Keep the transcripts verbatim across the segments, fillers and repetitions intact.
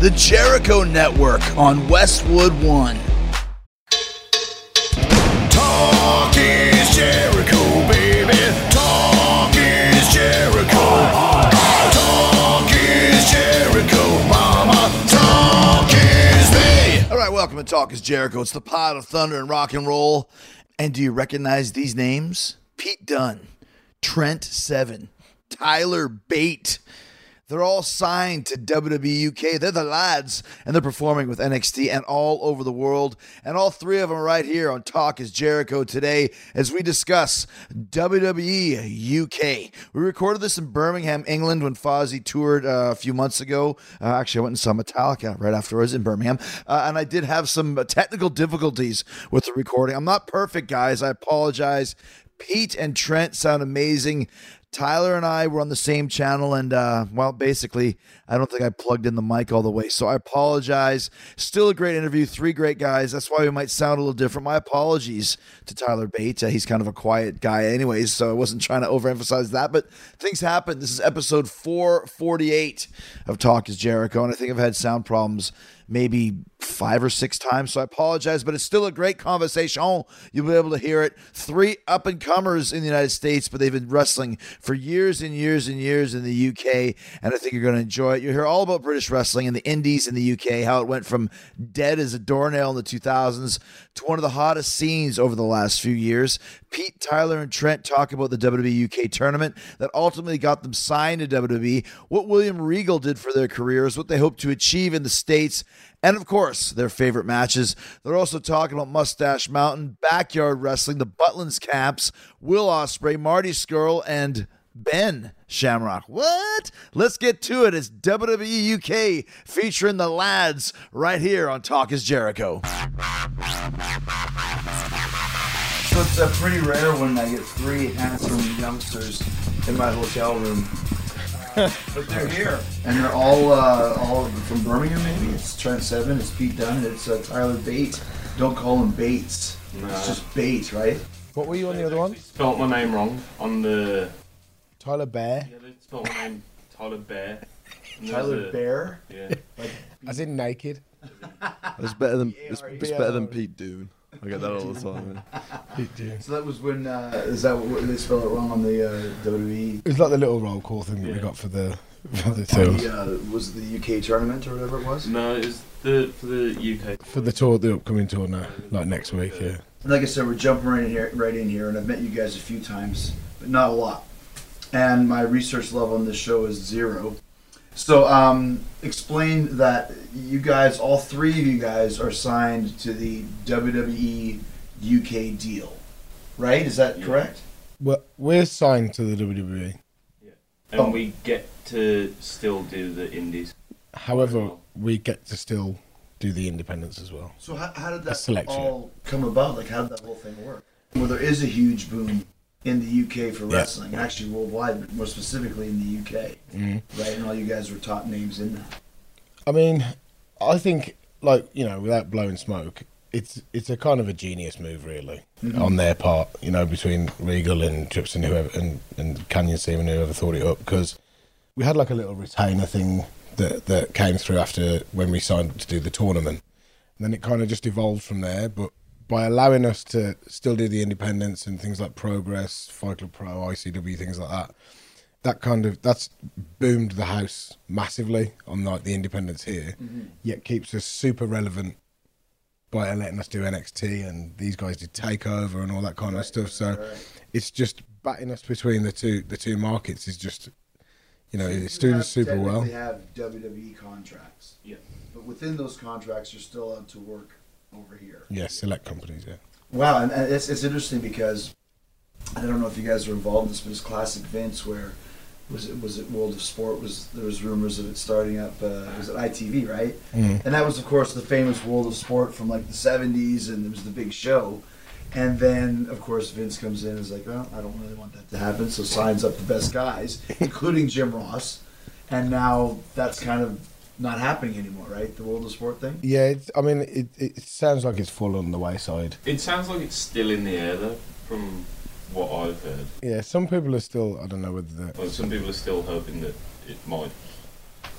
the Jericho Network on Westwood One. Talk is Jericho, baby. Talk is Jericho. Talk is Jericho, mama. Talk is me. All right, welcome to Talk is Jericho. It's the pod of thunder and rock and roll. And do you recognize these names? Pete Dunne, Trent Seven, Tyler Bate. They're all signed to W W E U K. They're the lads, and they're performing with N X T and all over the world. And all three of them are right here on Talk is Jericho today as we discuss W W E U K. We recorded this in Birmingham, England when Fozzy toured uh, a few months ago. Uh, actually, I went and saw Metallica right afterwards in Birmingham. Uh, and I did have some technical difficulties with the recording. I'm not perfect, guys. I apologize. Pete and Trent sound amazing. Tyler and I were on the same channel, and, uh, well, basically, I don't think I plugged in the mic all the way, so I apologize. Still a great interview, three great guys. That's why we might sound a little different. My apologies to Tyler Bate. Uh, he's kind of a quiet guy anyways, so I wasn't trying to overemphasize that, but things happen. This is episode four forty-eight of Talk is Jericho, and I think I've had sound problems maybe five or six times, so I apologize, but it's still a great conversation. You'll be able to hear it. Three up-and-comers in the United States, but they've been wrestling for years and years and years in the U K, and I think you're going to enjoy it. You'll hear all about British wrestling and the indies in the U K, how it went from dead as a doornail in the two thousands to one of the hottest scenes over the last few years. Pete, Tyler, and Trent talk about the W W E U K tournament that ultimately got them signed to W W E, what William Regal did for their careers, what they hope to achieve in the States, and, of course, their favorite matches. They're also talking about Mustache Mountain, backyard wrestling, the Butlins Camps, Will Ospreay, Marty Scurll, and Ben Shamrock. What? Let's get to it. It's W W E U K featuring the lads right here on Talk is Jericho. So it's uh, pretty rare when I get three handsome youngsters in my hotel room. But they're here, and they're all uh, all from Birmingham. Maybe it's Trent Seven, it's Pete Dunne, it's uh, Tyler Bate. Don't call him Bates. No. It's just Bate, right? What were you on the other one? Spelled my name wrong on the. Tyler Bear. Yeah, they spelled my name Tyler Bear. Tyler a, Bear. Yeah. Like, as in naked. It's better than it's, it's better than Pete Dunne. I get that all the time. Pete Dunne. So that was when uh, is that what they spell it wrong on the uh, W W E? It was like the little roll call thing that yeah. we got for the for the tour. The, uh, was it the U K tournament or whatever it was? No, it's the for the U K for the tour, the upcoming tour now, like next week. Yeah. And like I said, we're jumping right in here, right in here, and I've met you guys a few times, but not a lot. And my research level on this show is zero. So, um, explain that you guys, all three of you guys, are signed to the W W E U K deal, right? Is that yeah. correct? Well, we're signed to the W W E. Yeah. And oh. we get to still do the indies. However, well. we get to still do the independents as well. So how, how did that all come about? Like, how did that whole thing work? Well, there is a huge boom in the U K for wrestling, yeah. actually worldwide, but more specifically in the U K, mm-hmm. right? And all you guys were top names in that. I mean, I think, like, you know, without blowing smoke, it's it's a kind of a genius move, really, mm-hmm. on their part, you know, between Regal and Trips and whoever, and, and Canyon Steam and whoever thought it up, because we had like a little retainer thing that, that came through after when we signed to do the tournament. And then it kind of just evolved from there, but by allowing us to still do the independents and things like Progress, Fight Club Pro, I C W, things like that, that kind of, that's boomed the house massively on like the independents here, mm-hmm. yet keeps us super relevant by letting us do N X T, and these guys did Takeover and all that kind right, of stuff. So right. it's just batting us between the two the two markets is just, you know, so it's doing super well. They have W W E contracts, yeah, but within those contracts, you're still allowed to work over here. Yeah, select companies, yeah. Wow, and, and it's it's interesting because I don't know if you guys are involved in this, but it's classic Vince where was it was it World of Sport was there was rumors of it starting up uh, was it I T V, right? Mm. And that was of course the famous World of Sport from like the seventies, and it was the big show. And then of course Vince comes in and is like, well, I don't really want that to happen, so signs up the best guys, including Jim Ross, and now that's kind of not happening anymore, right? The World of Sport thing? Yeah, it's, I mean, it, it sounds like it's full on the wayside. It sounds like it's still in the air, though, from what I've heard. Yeah, some people are still, I don't know whether they're... Well, some people are still hoping that it might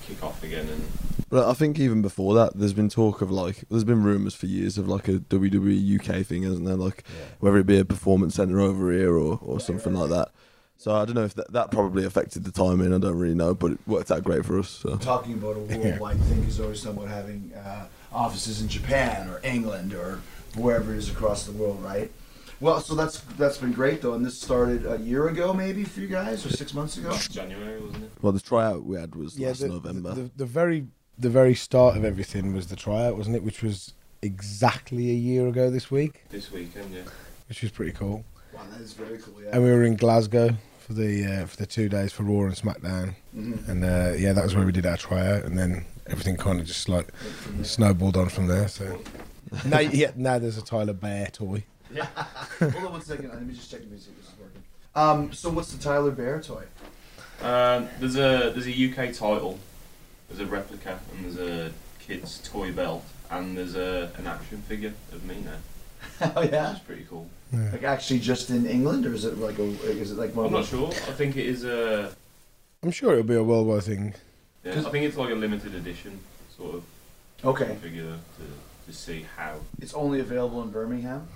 kick off again. And But I think even before that, there's been talk of like, there's been rumours for years of like a W W E U K thing, isn't there? Like, Yeah. whether it be a performance centre over here or, or something like that. So I don't know if that, that probably affected the timing. I don't really know, but it worked out great for us. So. Talking about a worldwide thing is always talking about having uh, offices in Japan or England or wherever it is across the world, right? Well, so that's that's been great though, and this started a year ago maybe for you guys, or six months ago. January, wasn't it? Well, the tryout we had was Yeah, last the, November. The, the, the very the very start of everything was the tryout, wasn't it? Which was exactly a year ago this week, This weekend, yeah. which was pretty cool. Wow, that is very cool. Yeah. And we were in Glasgow for the uh, for the two days for Raw and SmackDown, Mhm. and uh, yeah, that was where we did our tryout, and then everything kind of just like snowballed on from there. So now, yeah, now there's a Tyler Bear toy. Hold on one second. Let me just check the music. This is working. Um, so what's the Tyler Bear toy? Um, there's a there's a U K title, there's a replica, and there's a kid's toy belt, and there's a an action figure of me now. Oh yeah. Which is pretty cool. Yeah. Like actually just in England, or is it like a? Is it like one? I'm of not those- sure. I think it is a. I'm sure it'll be a worldwide thing. Yeah, I think it's like a limited edition sort of Okay. figure to, to see how. It's only available in Birmingham.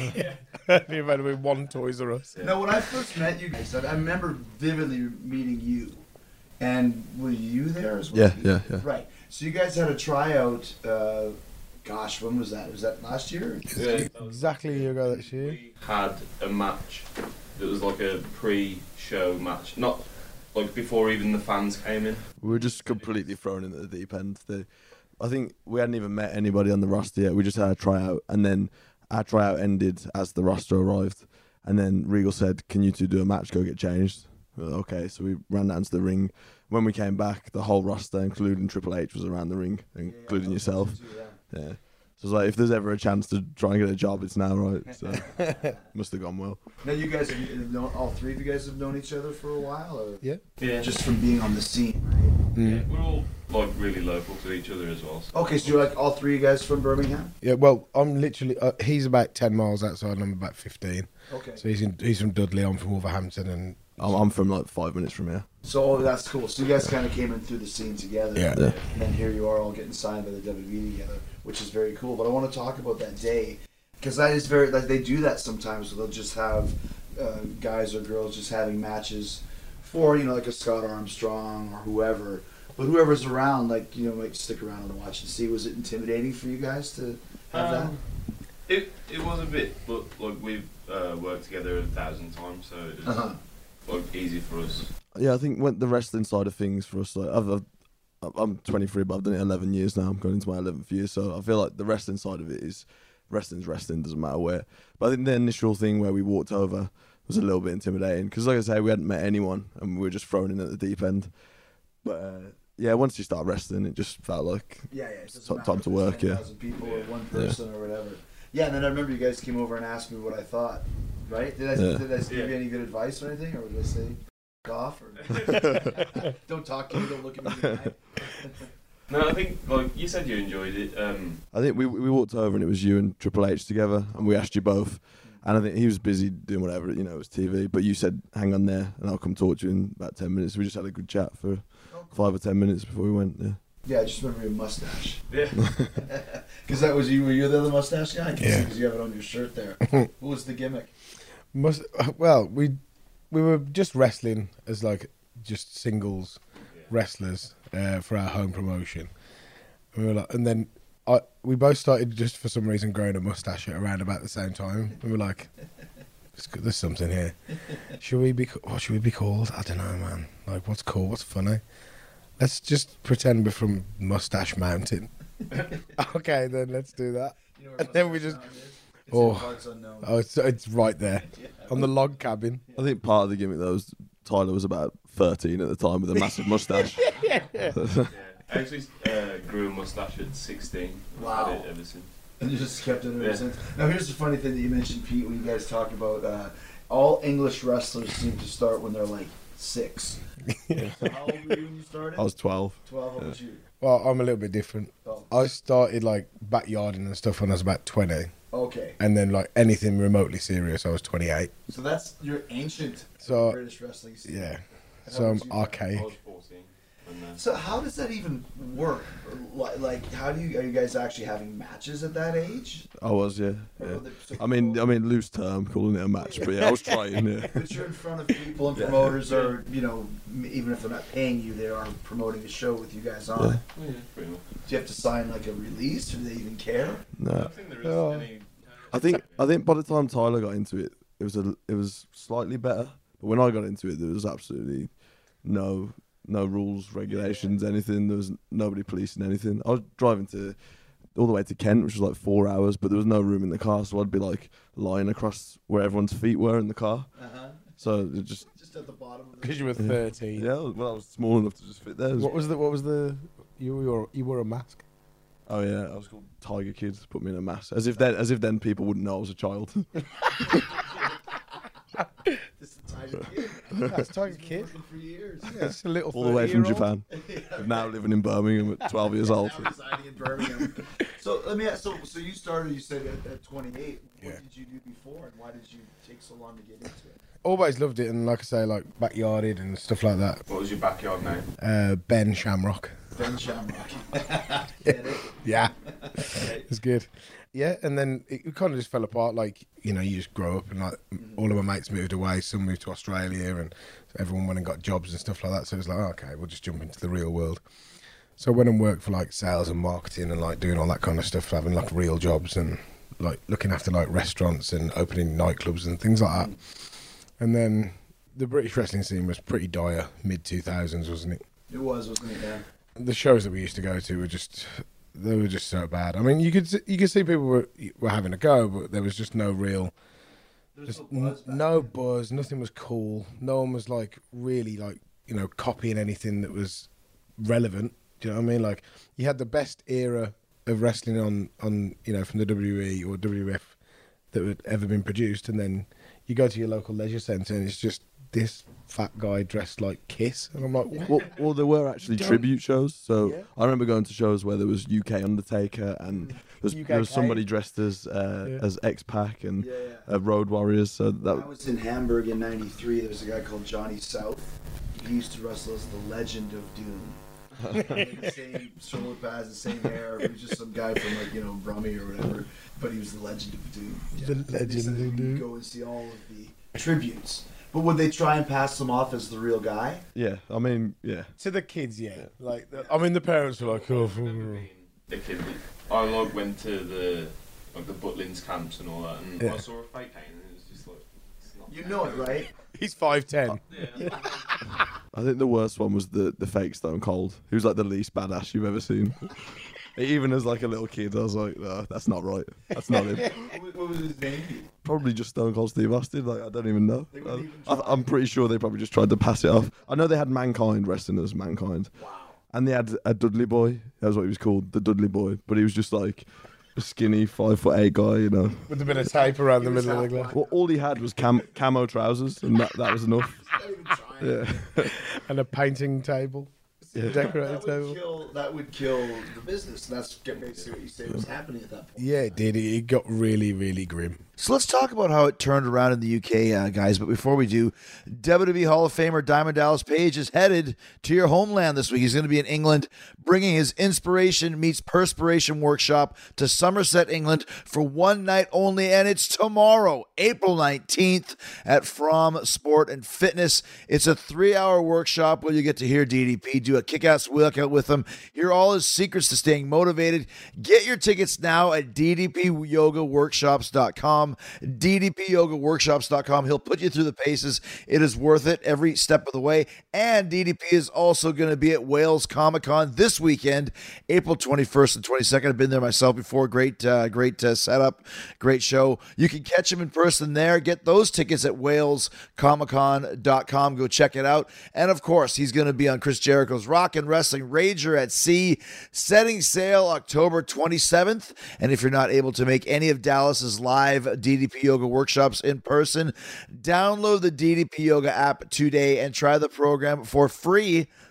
You've had with one Toys R Us. Yeah. No, when I first met you guys, I I remember vividly meeting you, and were you there as well? Yeah, yeah, yeah. Right. So you guys had a tryout. Uh, gosh, when was that? Was that last year? Yeah, that was- Exactly a year ago this year. We had a match that was like a pre-show match, not like before even the fans came in. We were just completely thrown into the deep end. The, I think we hadn't even met anybody on the roster yet. We just had a tryout, and then our tryout ended as the roster arrived. And then Regal said, "Can you two do a match? Go get changed." We were like, okay, so we ran down to the ring. When we came back, the whole roster, including Triple H, was around the ring, including yourself. Yeah. So it's like, if there's ever a chance to try and get a job, it's now, right? So must have gone well. Now you guys have have known, all three of you guys have known each other for a while, or Yeah. Yeah, just from being on the scene, right? yeah, we're all like really local to each other as well. So. Okay, so you're like all three of you guys from Birmingham? Yeah, well, I'm literally. Uh, he's about ten miles outside, and I'm about fifteen. Okay. So he's in, he's from Dudley. I'm from Wolverhampton, and I'm, I'm from like five minutes from here. So oh, that's cool. So you guys kind of came in through the scene together. Yeah. Yeah. And then here you are all getting signed by the W W E together, which is very cool. But I want to talk about that day, because that is very, like, they do that sometimes. They'll just have uh, guys or girls just having matches for, you know, like a Scott Armstrong or whoever. But whoever's around, like, you know, might stick around and watch and see. Was it intimidating for you guys to have Um, It it was a bit, but like we've uh, worked together a thousand times, so it that? was Uh-huh. like easy for us. Yeah, I think when the wrestling side of things for us, like I've, I've, I'm twenty-three, but I've done it eleven years now. I'm going into my eleventh year, so I feel like the wrestling side of it is wrestling's wrestling, doesn't matter where. But I think the initial thing where we walked over was a little bit intimidating because, like I say, we hadn't met anyone and we were just thrown in at the deep end. But uh, yeah, once you start wrestling, it just felt like Yeah, yeah. It doesn't Time- matter time if to it's work, yeah. ten thousand people or Yeah. one person or whatever. Yeah, and then I remember you guys came over and asked me what I thought. Right? Did I, Yeah. did I give you Yeah. any good advice or anything, or did I say "F- off or don't talk to me, don't look at me in the eye? No, I think like you said, you enjoyed it. Um, I think we we walked over and it was you and Triple H together, and we asked you both. And I think he was busy doing whatever, you know, it was T V. But you said, "Hang on there, and I'll come talk to you in about ten minutes." We just had a good chat for five or ten minutes before we went. Yeah. Yeah, I just remember your mustache. yeah, Because that was you. Were you the other mustache guy? Yeah. Because you have it on your shirt there. What was the gimmick? must well we we were just wrestling as like just singles wrestlers uh, for our home promotion. And we were like, and then I we both started just for some reason growing a mustache at around about the same time. We were like, "There's- there's something here. Should we be? ca- What should we be called? I don't know, man. Like, what's cool? What's funny? Let's just pretend we're from Mustache Mountain." Okay, then let's do that. You know where And then we Mustache just- Mountain is? It's Oh. in parts unknown. Oh, it's it's right there on the log cabin. I think part of the gimmick though was Tyler was about thirteen at the time with a massive mustache. yeah. I actually uh, grew a mustache at sixteen. I've Wow. had it ever since. And you just kept it ever Yeah. since. Now, here's the funny thing that you mentioned, Pete, when you guys talk about uh, all English wrestlers seem to start when they're like six. So how old were you when you started? I was twelve. twelve. How about you? Well, I'm a little bit different. Oh, I started like backyarding and stuff when I was about twenty, okay. and then like anything remotely serious, I was twenty-eight. So that's your ancient So British wrestling scene. yeah, And so how I'm about you, I archaic. was fourteen. And, uh, So how does that even work? Like, like, how do you are you guys actually having matches at that age? I was, yeah. Or yeah. are they so I mean, cool? I mean, loose term, calling it a match, but yeah, I was trying. Yeah. But you're in front of people and promoters are, you know, m- even if they're not paying you, they are promoting the show with you guys on it. yeah, pretty much. Do you have to sign like a release, or do they even care? I No, don't think there is Oh. any. I think I think by the time Tyler got into it, it was a it was slightly better. But when I got into it, there was absolutely no no rules, regulations, anything. There was nobody policing anything. I was driving to all the way to Kent, which was like four hours, but there was no room in the car, so I'd be like lying across where everyone's feet were in the car. Uh-huh. So it just Just at the bottom of the Because you were thirteen. yeah, well, I was small enough to just fit there. It was- What was the? What was the? You wore you wore a mask. oh yeah, I was called Tiger Kid. Put me in a mask, as if then as if then people wouldn't know I was a child. This is a Tiger Kid. That's Tiger He's been Kid. working for years. Yeah, it's a little. All the way from thirty-year-old. Japan. Now living in Birmingham at twelve years old. Now residing in Birmingham. So let me ask. So, so you started. You said at, at twenty-eight. What Yeah. did you do before, and why did you take so long to get into it? Always loved it, and like I say, like backyarded and stuff like that. What was your backyard name? Uh, Ben Shamrock. Ben Shamrock. Get it? Yeah, Okay. it's good. Yeah, and then it kind of just fell apart. Like, you know, you just grow up, and like all of my mates moved away. Some moved to Australia, and everyone went and got jobs and stuff like that. So it was like, oh, okay, we'll just jump into the real world. So I went and worked for like sales and marketing and like doing all that kind of stuff, having like real jobs and like looking after like restaurants and opening nightclubs and things like that. And then the British wrestling scene was pretty dire, mid two thousands, wasn't it? It was, wasn't it? Yeah. The shows that we used to go to were just, they were just so bad. I mean, you could s- you could see people were were having a go, but there was just no real, There's just no n- buzz back no then. buzz. Nothing was cool. No one was like really like you know copying anything that was relevant. Do you know what I mean? Like you had the best era of wrestling on on you know from the W W E or W W F that had ever been produced, and then you go to your local leisure centre and it's just this fat guy dressed like Kiss, and I'm like, what? Well, well, there were actually Don't- tribute shows. So Yeah. I remember going to shows where there was U K Undertaker and there was, U K there was somebody Kane. dressed as uh, Yeah. as X Pac and Yeah, yeah. uh, Road Warriors. So When I that was in Hamburg in ninety-three. There was a guy called Johnny South. He used to wrestle as the Legend of Doom. He had the same shoulder pads, the same hair. He was just some guy from like you know Brummie or whatever, but he was the Legend of Doom. The They Legend said of that you Doom. Go and see all of the tributes. But would they try and pass them off as the real guy? yeah, I mean yeah. To the kids, yeah. Like, the, I mean, the parents were like, oh, I remember being a kid. that- I like went to the like the Butlins camps and all that, and Yeah. I saw a fake Kane, and it was just like, it's not You know it, right? he's five ten. Yeah. I think the worst one was the the fake Stone Cold. He was like the least badass you've ever seen. Even as like a little kid, I was like, no, that's not right. That's not him. What what was his name? Probably just Stone Cold Steve Austin. Like I don't even know. They wouldn't even I, try. I'm pretty sure they probably just tried to pass it off. I know they had Mankind wrestling as Mankind. Wow. And they had a Dudley Boy. That was what he was called, the Dudley Boy. But he was just like a skinny five foot eight guy, you know. With a bit of tape around the He was middle of the half glass. Well, all he had was cam- camo trousers, and that, that was enough. Not even trying. Yeah. And a painting table. Yeah. Decorated That would table. kill. That would kill the business. That's basically what you say was happening at that point. Yeah, it did. It it got really, really grim. So let's talk about how it turned around in the U K, uh, guys. But before we do, W W E Hall of Famer Diamond Dallas Page is headed to your homeland this week. He's going to be in England, bringing his Inspiration Meets Perspiration workshop to Somerset, England for one night only. And it's tomorrow, April nineteenth at From Sport and Fitness. It's a three-hour workshop where you get to hear D D P do a kick-ass workout with him, hear all his secrets to staying motivated. Get your tickets now at d d p yoga workshops dot com. d d p yoga workshops dot com. He'll put you through the paces. It is worth it every step of the way. And D D P is also going to be at Wales Comic Con this weekend, April twenty-first and twenty-second. I've been there myself before. Great, uh, great uh, setup, great show. You can catch him in person there. Get those tickets at wales comic con dot com. Go check it out. And of course, he's going to be on Chris Jericho's Rock and Wrestling Rager at Sea, setting sail October twenty-seventh. And if you're not able to make any of Dallas's live D D P Yoga workshops in person, download the D D P Yoga app today and try the program for free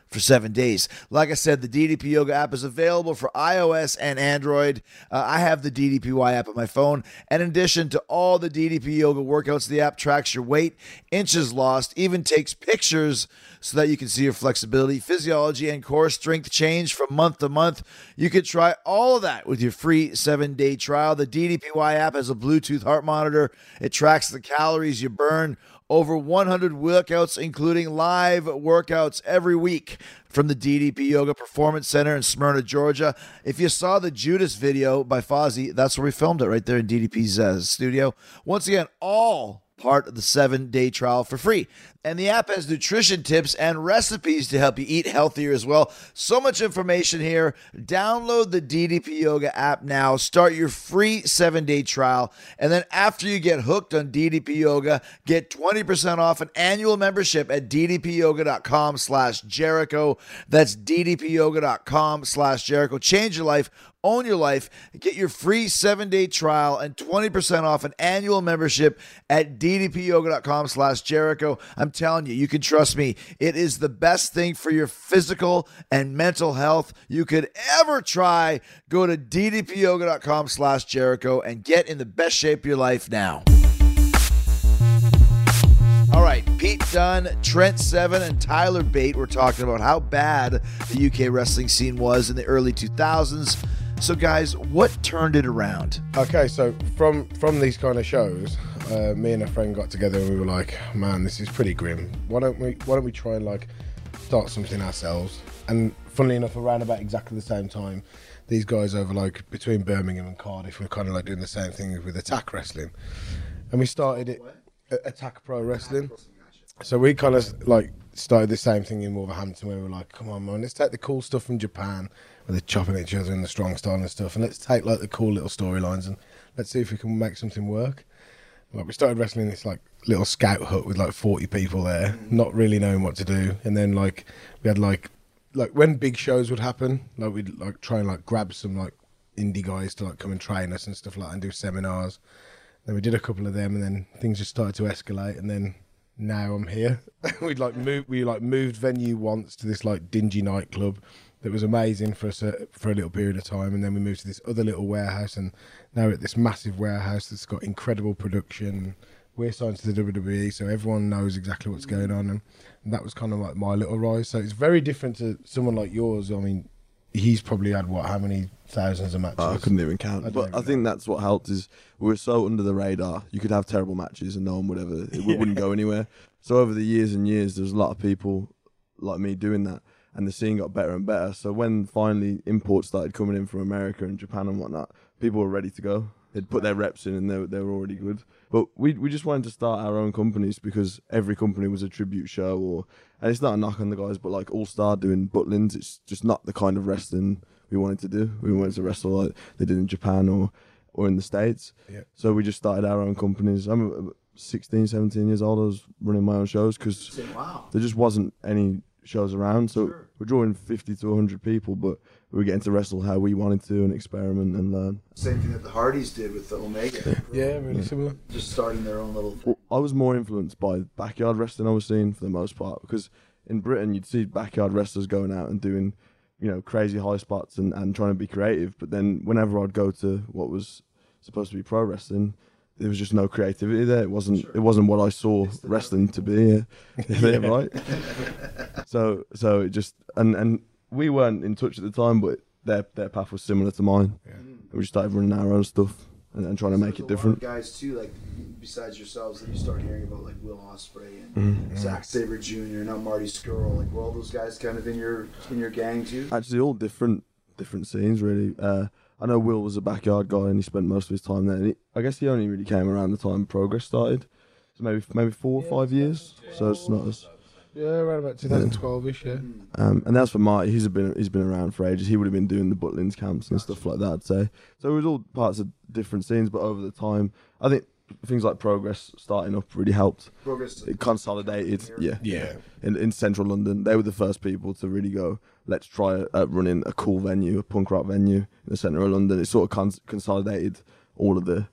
for seven days. Like I said, the D D P Yoga app is available for iOS and Android. Uh, I have the D D P Y app on my phone. And in addition to all the D D P Yoga workouts, the app tracks your weight, inches lost, even takes pictures so that you can see your flexibility, physiology, and core strength change from month to month. You can try all of that with your free seven-day trial. The D D P Y app has a Bluetooth heart monitor. It tracks the calories you burn. Over one hundred workouts, including live workouts every week from the D D P Yoga Performance Center in Smyrna, Georgia. If you saw the Judas video by Fozzy, that's where we filmed it, right there in D D P's uh, studio. Once again, all part of the seven-day trial for free. And the app has nutrition tips and recipes to help you eat healthier as well. So much information here. Download the D D P Yoga app now. Start your free seven-day trial. And then after you get hooked on D D P Yoga, get twenty percent off an annual membership at ddpyoga.com slash Jericho. That's ddpyoga.com slash Jericho. Change your life. Own your life. Get your free seven-day trial and twenty percent off an annual membership at ddpyoga.com slash Jericho. I'm telling you, you can trust me. It is the best thing for your physical and mental health you could ever try. Go to ddpyoga.com slash Jericho and get in the best shape of your life now. All right, Pete Dunne, Trent Seven, and Tyler Bate were talking about how bad the U K wrestling scene was in the early two thousands. So, guys, what turned it around? Okay, so from from these kind of shows, uh, me and a friend got together and we were like, man, this is pretty grim. Why don't we why don't we try and like start something ourselves? And funnily enough, around about exactly the same time, these guys over like between Birmingham and Cardiff were kind of like doing the same thing with Attack Wrestling. And we started it, Attack Pro Wrestling. So we kind of like started the same thing in Wolverhampton where we were like, come on, man, let's take the cool stuff from Japan where they're chopping each other in the strong style and stuff, and let's take like the cool little storylines and let's see if we can make something work. Like we started wrestling this like little scout hut with like forty people there, not really knowing what to do. And then like we had like like when big shows would happen, like we'd like try and like grab some like indie guys to like come and train us and stuff like that and do seminars. Then we did a couple of them, and then things just started to escalate, and then now I'm here. We'd like moved, we like moved venue once to this like dingy nightclub that was amazing for us uh, for a little period of time, and then we moved to this other little warehouse, and now we're at this massive warehouse that's got incredible production. We're signed to the W W E, so everyone knows exactly what's going on, and, and that was kind of like my little rise. So it's very different to someone like yours. I mean, he's probably had what, how many thousands of matches? Oh, I couldn't even count. I But I think that's what helped is we were so under the radar. You could have terrible matches and no one would ever, it Yeah. wouldn't go anywhere. So over the years and years, there was a lot of people like me doing that, and the scene got better and better. So when finally imports started coming in from America and Japan and whatnot, people were ready to go. They'd put their reps in and they, were- they were already good. But we we just wanted to start our own companies because every company was a tribute show, or and it's not a knock on the guys, but like All Star doing Butlins, it's just not the kind of wrestling we wanted to do. We wanted to wrestle like they did in Japan or or in the States. Yeah. So we just started our own companies. I'm sixteen, seventeen years old. I was running my own shows because Wow. there just wasn't any shows around. So Sure. we're drawing fifty to one hundred people, but we were getting to wrestle how we wanted to and experiment and learn. Same thing that the Hardys did with the Omega. Yeah, really similar. Just starting their own little... Well, I was more influenced by backyard wrestling I was seeing for the most part, because in Britain you'd see backyard wrestlers going out and doing, you know, crazy high spots and, and trying to be creative. But then whenever I'd go to what was supposed to be pro wrestling, there was just no creativity there. It wasn't. It wasn't what I saw wrestling to be. Yeah, yeah, right. So, so it just and and we weren't in touch at the time, but their their path was similar to mine. Yeah. We just started running our own stuff and, and trying to make it different. Guys too, like besides yourselves, that you start hearing about, like Will Ospreay and Mhm. Zack Sabre Junior Now Marty Skrull. Like, were all those guys kind of in your in your gang too? Actually, all different different scenes really. Uh, I know Will was a backyard guy and he spent most of his time there. And he, I guess he only really came around the time Progress started, so maybe maybe four or five years. So it's not as. Yeah, around about twenty twelve-ish, yeah. Um, and that's for Marty. He's been he's been around for ages. He would have been doing the Butlins camps and stuff like that, I'd say. So it was all parts of different scenes, but over the time, I think things like Progress starting up really helped. Progress. It consolidated, yeah, Yeah. In in central London, they were the first people to really go, let's try uh, running a cool venue, a punk rock venue in the centre of London. It sort of cons- consolidated all of the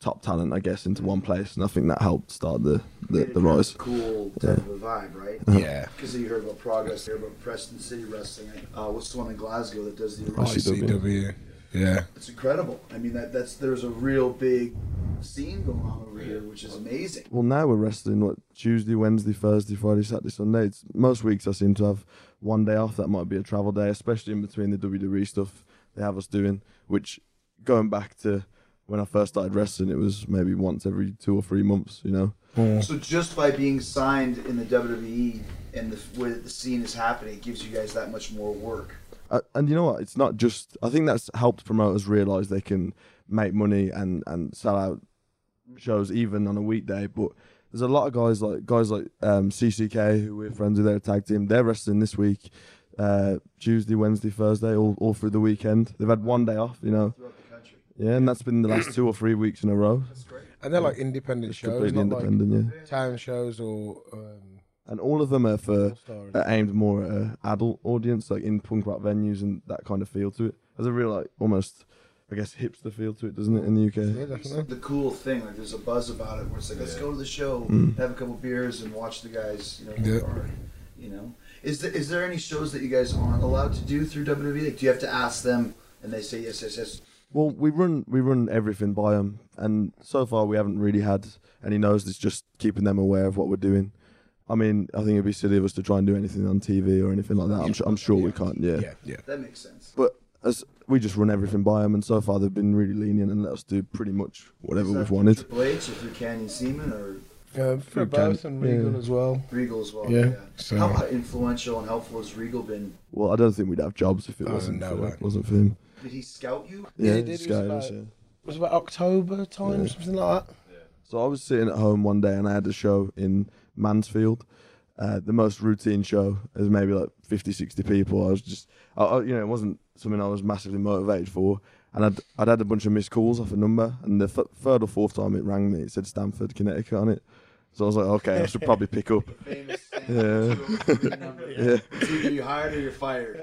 top talent, I guess, into one place, and I think that helped start the the, Made it the kind of rise. a cool type of a vibe, right? Yeah. Because you heard about Progress, you heard about Preston City Wrestling. Uh, what's the one in Glasgow that does the I I C C W. W. Yeah. It's incredible. I mean, that that's there's a real big scene going on over here, which is amazing. Well, now we're wrestling what Tuesday, Wednesday, Thursday, Friday, Saturday, Sunday. It's, most weeks I seem to have one day off. That might be a travel day, especially in between the W W E stuff they have us doing. Which, going back to when I first started wrestling, it was maybe once every two or three months. You know. So just by being signed in the W W E and the where the scene is happening, it gives you guys that much more work. Uh, and you know what? It's not just. I think that's helped promoters realise they can make money and, and sell out shows even on a weekday. But there's a lot of guys like guys like um, C C K who we're friends with. Their tag team. They're wrestling this week, uh, Tuesday, Wednesday, Thursday, all all through the weekend. They've had one day off. You know. Throughout the country. Yeah, and that's been the last two or three weeks in a row. That's great. And they're like independent It's shows, completely not independent. Yeah. like town shows or. Um, And all of them are for All-Star. are aimed more at an adult audience, like in punk rock venues and that kind of feel to it. There's a real, like, almost, I guess, hipster feel to it, doesn't it, in the U K? yeah, It's definitely. the cool thing, like there's a buzz about it where it's like, let's go to the show, Mm. have a couple beers, and watch the guys, you know, work Yeah. hard. You know, is there is there any shows that you guys aren't allowed to do through W W E? Like, do you have to ask them, and they say yes, yes, yes? Well, we run we run everything by them, and so far we haven't really had any no's. It's just keeping them aware of what we're doing. I mean, I think it'd be silly of us to try and do anything on T V or anything like that. I'm, su- I'm sure we can't, yeah. Yeah, yeah. That makes sense. But as we just run everything by them, and so far they've been really lenient and let us do pretty much whatever Is that we've through wanted. Triple H, or through Canyon Seaman, or Uh, for both and Regal yeah. as well. Regal as well? Yeah, so- How influential and helpful has Regal been? Well, I don't think we'd have jobs if it Oh, wasn't no for, way. wasn't for him. Did he scout you? Yeah, Yeah, he did. this It was guy about- does, yeah. It was about October time, Yeah. something like that. So I was sitting at home one day and I had a show in Mansfield. Uh, the most routine show. There's maybe like fifty, sixty people. I was just, I, I, you know, it wasn't something I was massively motivated for. And I'd, I'd had a bunch of missed calls off a number. And the f- third or fourth time it rang me, it said Stamford, Connecticut on it. So I was like, okay, I should probably pick up. Famous Yeah. yeah. It's either you hired or you're fired.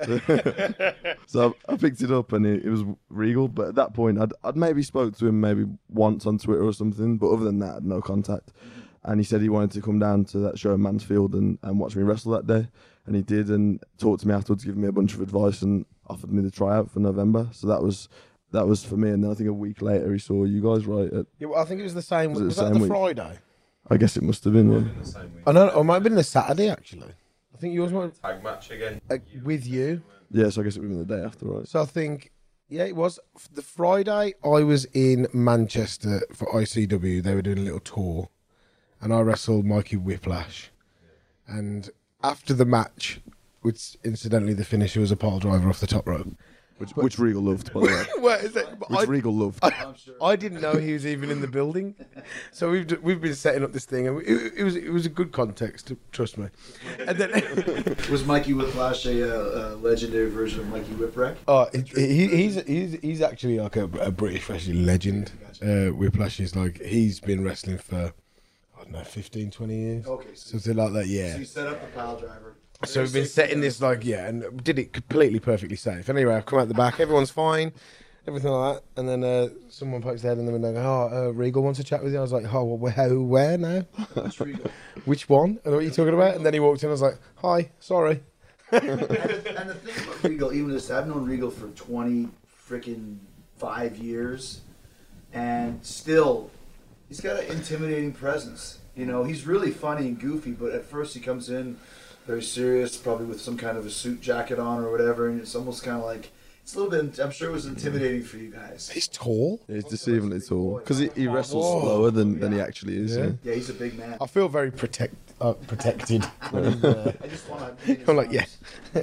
So I, I picked it up and it, it was Regal. But at that point, I'd, I'd maybe spoke to him maybe once on Twitter or something. But other than that, I had no contact. And he said he wanted to come down to that show in Mansfield and, and watch me wrestle that day. And he did, and talked to me afterwards, giving me a bunch of advice and offered me the tryout for November. So that was that was for me. And then I think a week later he saw you guys, right? At, Yeah, well, I think it was the same. Was Was, it the that same the week? Friday? I guess it must have been, yeah. In the same week. Oh no, it might have been the Saturday actually. I think yours might Tag match again. uh, with you. Yeah, so I guess it would have been the day after, right? So I think, yeah, it was the Friday. I was in Manchester for I C W. They were doing a little tour, and I wrestled Mikey Whiplash. And after the match, which incidentally the finisher was a pile driver off the top rope. Which, which Regal loved, by the way. Well, is that, but Which I, Regal loved. I, I didn't know he was even in the building, so we've d- we've been setting up this thing, and it, it was it was a good context, trust me. And then, Was Mikey Whiplash a, uh, a legendary version of Mikey Whipwreck? oh, he, he's he's he's actually like a, a British wrestling legend. Uh, Whiplash is like he's been wrestling for I don't know fifteen, twenty years, Okay, so, something like that. Yeah. so you set up the pile driver. So we've been setting this like yeah, and did it completely perfectly safe. Anyway, I've come out the back, everyone's fine, everything like that, and then uh, someone pokes their head in the window and go, "Oh, uh, Regal wants to chat with you." I was like, "Oh, well, where, who, where now? That's Regal. Which one? And what are you talking about?" And then he walked in. I was like, "Hi, sorry." and, the, and the thing about Regal, even this, I've known Regal for twenty freaking five years, and still, he's got an intimidating presence. You know, he's really funny and goofy, but at first he comes in very serious, probably with some kind of a suit jacket on or whatever, and it's almost kind of like, it's a little bit, I'm sure it was intimidating for you guys. He's tall. Yeah, he's deceivingly tall. Because he, he wrestles Whoa. slower than, than he actually is. Yeah. Yeah. Yeah, he's a big man. I feel very protect uh, protected. when he's, uh, I just want to. I'm like, yeah.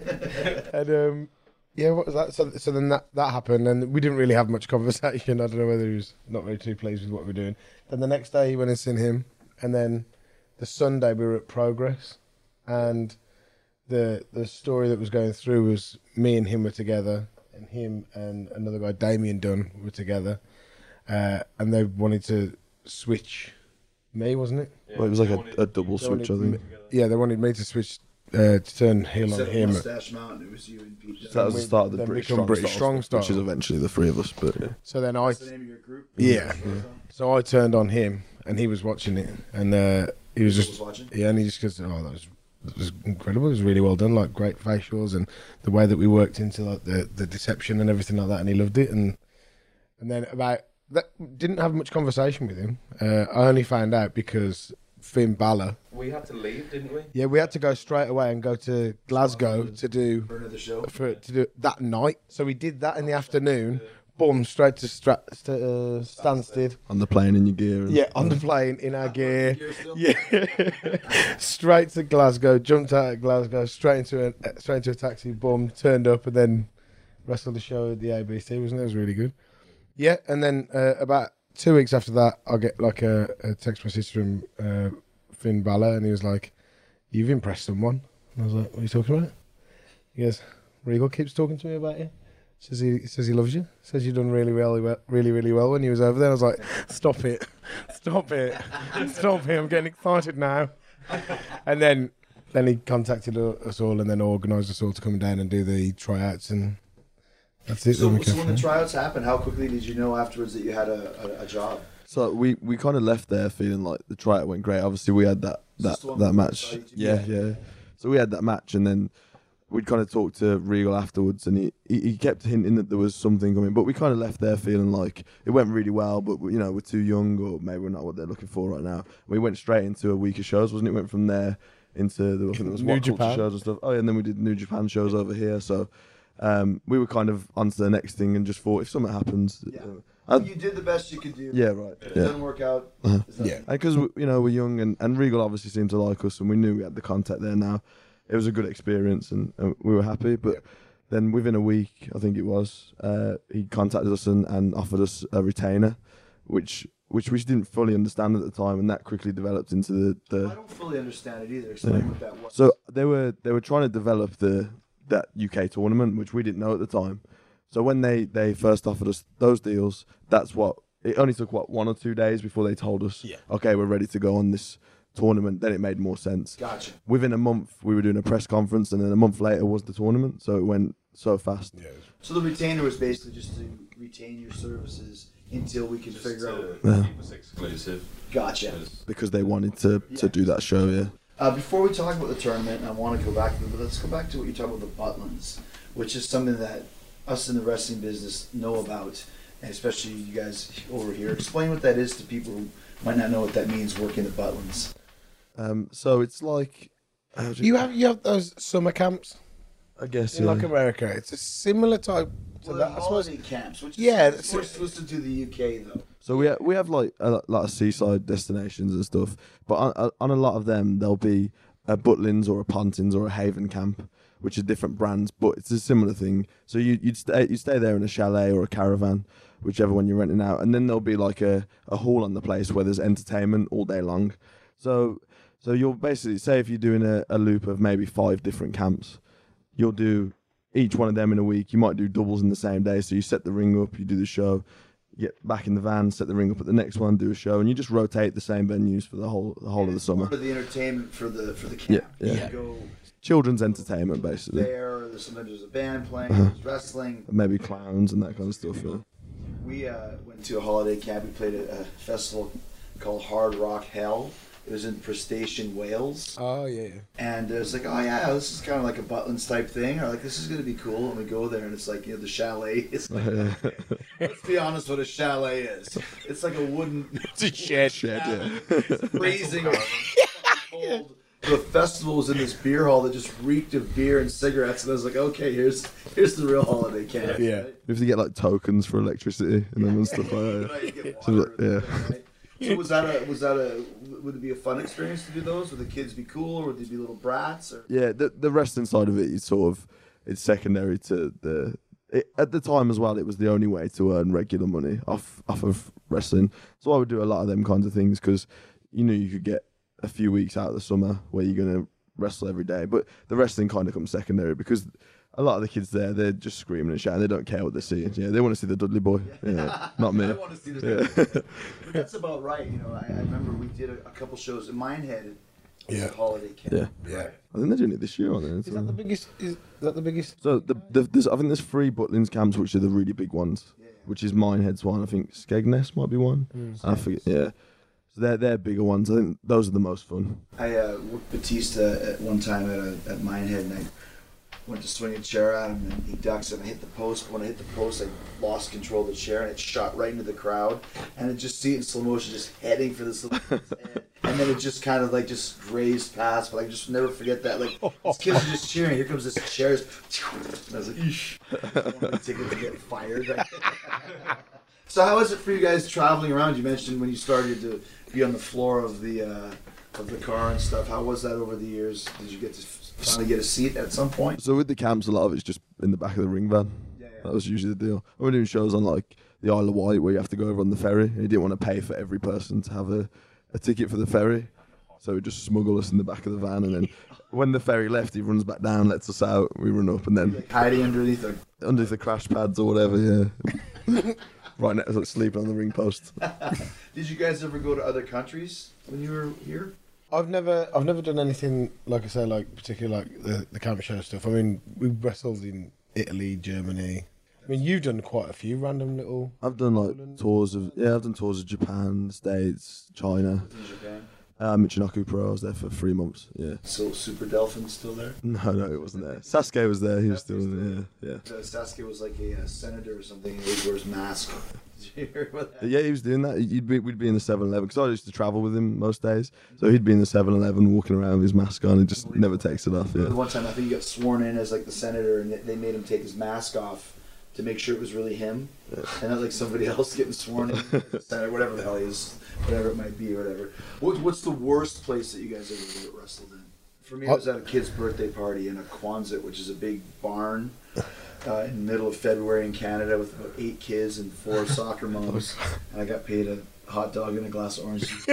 and um, yeah, what was that? So, so then that, that happened, and we didn't really have much conversation. I don't know whether he was not very too pleased with what we were doing. Then the next day, he went and seen him, and then the Sunday we were at Progress, and the the story that was going through was me and him were together, and him and another guy, Damien Dunn, were together, uh, and they wanted to switch me, wasn't it? Well, it was like a, a double They switch, I wanted think. me- Yeah, they wanted me to switch uh, to turn heel on Except him. Mustache Mountain, it was you and Pete. So that was the start of the Then British become Strong, British Style, Strong which is Style. eventually the three of us. But yeah. So then I, What's the name of your group? yeah. So I turned on him, and he was watching it, and uh, he was just was watching? yeah, and he just goes, "Oh, that was that was incredible. It was really well done. Like great facials and the way that we worked into like the, the deception and everything like that." And he loved it. And and then about that, didn't have much conversation with him. Uh, I only found out because Finn Balor. We had to leave, didn't we? Yeah, we had to go straight away and go to Glasgow to do For another show. for to do that night. So we did that in the afternoon. Boom, straight to Stra- st- uh, Stansted. On the plane in your gear. And, Yeah, on the plane in our gear. Yeah, straight to Glasgow. Jumped out of Glasgow, straight into a straight into a taxi. Boom, turned up, and then rest of the show at the A B C. Wasn't it? It was really good. Yeah, and then uh, about two weeks after that, I get like a, a text message from uh, Finn Balor, and he was like, "You've impressed someone." And I was like, "What are you talking about?" He goes, "Regal keeps talking to me about you. Says he says he loves you. Says you've done really well, really really well when he was over there." I was like, "Stop it, stop it, stop it! I'm getting excited now." And then then he contacted us all, and then organised us all to come down and do the tryouts, and that's it. So, Then we so came when the from- tryouts happened, how quickly did you know afterwards that you had a, a, a job? So we, we kind of left there feeling like the tryout went great. Obviously, we had that Is that, this the one that with match. the YouTube? Yeah, yeah. So we had that match, and then we'd kind of talked to Regal afterwards, and he, he, he kept hinting that there was something coming. But we kind of left there feeling like it went really well, but you know we're too young, or maybe we're not what they're looking for right now. We went straight into a week of shows, wasn't it? Went from there into the I think it was New What Culture Japan. shows and stuff. Oh yeah, and then we did New Japan shows over here. So um, we were kind of on to the next thing, and just thought if something happens, Yeah. uh, I- You did the best you could do. yeah, right, If it yeah. doesn't work out. Uh-huh. it's not- Yeah. Because you know we're young, and, and Regal obviously seemed to like us, and we knew we had the contact there. Now it was a good experience, and, and we were happy. But Yep. then within a week, I think it was, uh, he contacted us and, and offered us a retainer, which which we didn't fully understand at the time, and that quickly developed into the. I the don't fully understand it either. Explain Yeah. what that was. so they were they were trying to develop the that U K tournament, which we didn't know at the time. So when they, they first offered us those deals, that's what it only took what one or two days before they told us, Yeah. okay, we're ready to go on this tournament. Then it made more sense. Gotcha. Within a month, we were doing a press conference, and then a month later was the tournament. So it went so fast. Yeah. So the retainer was basically just to retain your services until we could Just figure to out. Yeah. keep us exclusive. Gotcha. 'cause Because they wanted to, to Yeah. do that show, yeah. Uh, before we talk about the tournament, I want to go back to the, but let's go back to what you talked about the Butlins, which is something that us in the wrestling business know about, and especially you guys over here. Explain what that is to people who might not know what that means working the Butlins. Um, so it's like, how do You have you have those summer camps I guess, in yeah. like America. It's a similar type to Well, that. I suppose. holiday camps, which is Yeah, yeah, that's more it. exclusive to the U K though. So we ha- we have like a lot of seaside destinations and stuff, but on, on a lot of them there'll be a Butlins or a Pontins or a Haven camp, which are different brands, but it's a similar thing. So you you'd stay you stay there in a chalet or a caravan, whichever one you're renting out, and then there'll be like a, a hall on the place where there's entertainment all day long. So so you'll basically say if you're doing a, a loop of maybe five different camps, you'll do each one of them in a week. You might do doubles in the same day. So you set the ring up, you do the show, you get back in the van, set the ring up at the next one, do a show, and you just rotate the same venues for the whole the whole of the summer. Part of the entertainment for the for the camp. Yeah, yeah. You go Children's entertainment, basically. there. There's sometimes there's a band playing. Uh-huh. There's wrestling. Maybe clowns and that kind of stuff. Yeah. We uh, went to a holiday camp. We played a, a festival called Hard Rock Hell. It was in Prestation, Wales. Oh yeah. And it was like, oh yeah, this is kind of like a Butlins type thing. Or like, this is going to be cool. And we go there and it's like, you know, the chalet. Is let's be honest what a chalet is. It's like a wooden, It's a shed. Shed, yeah. freezing cold. The festival was in this beer hall that just reeked of beer and cigarettes. And I was like, okay, here's here's the real holiday camp. Yeah. right? You have to get like tokens for electricity and then and stuff like that. Right, you get So, water yeah. and everything, right? So was that a was that a would it be a fun experience to do those? Would the kids be cool, or would they be little brats? Or Yeah, the the wrestling side of it is sort of it's secondary to the. It, at the time as well, it was the only way to earn regular money off off of wrestling. So I would do a lot of them kinds of things because you know you could get a few weeks out of the summer where you're gonna wrestle every day, but the wrestling kind of comes secondary because a lot of the kids there they're just screaming and shouting. They don't care what they're seeing. Yeah, they want to see the Dudley Boy. Yeah, not me. I want to see this. Yeah. But that's about right. You know, I, I remember we did a, a couple shows in Minehead. It was Yeah. a holiday camp. Yeah. Yeah. I think they're doing it this year, aren't they? Is that the biggest? Is that the biggest? So the, the there's I think there's three Butlins camps which are the really big ones. Yeah. which is Minehead's one. I think Skegness might be one. Mm, I forget. Yeah. So they're they're bigger ones. I think those are the most fun. I uh, worked Batista at one time at a, at Minehead, and I went to swing a chair at him, and he ducks and I hit the post. But when I hit the post, I lost control of the chair, and it shot right into the crowd. And I just see it in slow motion, just heading for this little kid's head. And then it just kind of like just grazed past, but I just never forget that. Like, these kids are just cheering. Here comes this chair. And I was like, eesh. I don't want the ticket to get fired. Right? So how is it for you guys traveling around? You mentioned when you started to be on the floor of the uh, of the car and stuff. How was that over the years? Did you get to finally get a seat at some point? So with the camps, a lot of it's just in the back of the ring van. Yeah, yeah. That was usually the deal. We were doing shows on like the Isle of Wight where you have to go over on the ferry. And he didn't want to pay for every person to have a, a ticket for the ferry. So he just smuggle us in the back of the van, and then when the ferry left, he runs back down, lets us out, we run up, and then Like hiding underneath the... underneath the crash pads or whatever, yeah. Right next, like sleeping on the ring post. Did you guys ever go to other countries when you were here? I've never, I've never done anything like I say, like particularly like the the camp show stuff. I mean, we wrestled in Italy, Germany. I mean, you've done quite a few random little. I've done like tours of, yeah, I've done tours of Japan, States, China. In Japan. Uh, Michinoku Pro, I was there for three months, yeah. So Super Delphin's still there? No, no, it wasn't there. Sasuke was there, he was still there, yeah. Uh, Sasuke was like a uh, senator or something, and he wears mask. Did you hear about that? Yeah, he was doing that. You'd be, we'd be in the seven eleven, because I used to travel with him most days. So he'd be in the seven eleven walking around with his mask on, and just never takes it off, yeah. One time I think he got sworn in as like the senator, and they made him take his mask off to make sure it was really him, and not like somebody else getting sworn in, senator, whatever the hell he is, whatever it might be, or whatever. What, what's the worst place that you guys ever wrestled in? For me, it was at a kid's birthday party in a Quonset, which is a big barn uh, in the middle of February in Canada with about eight kids and four soccer moms, and I got paid a hot dog and a glass of orange juice.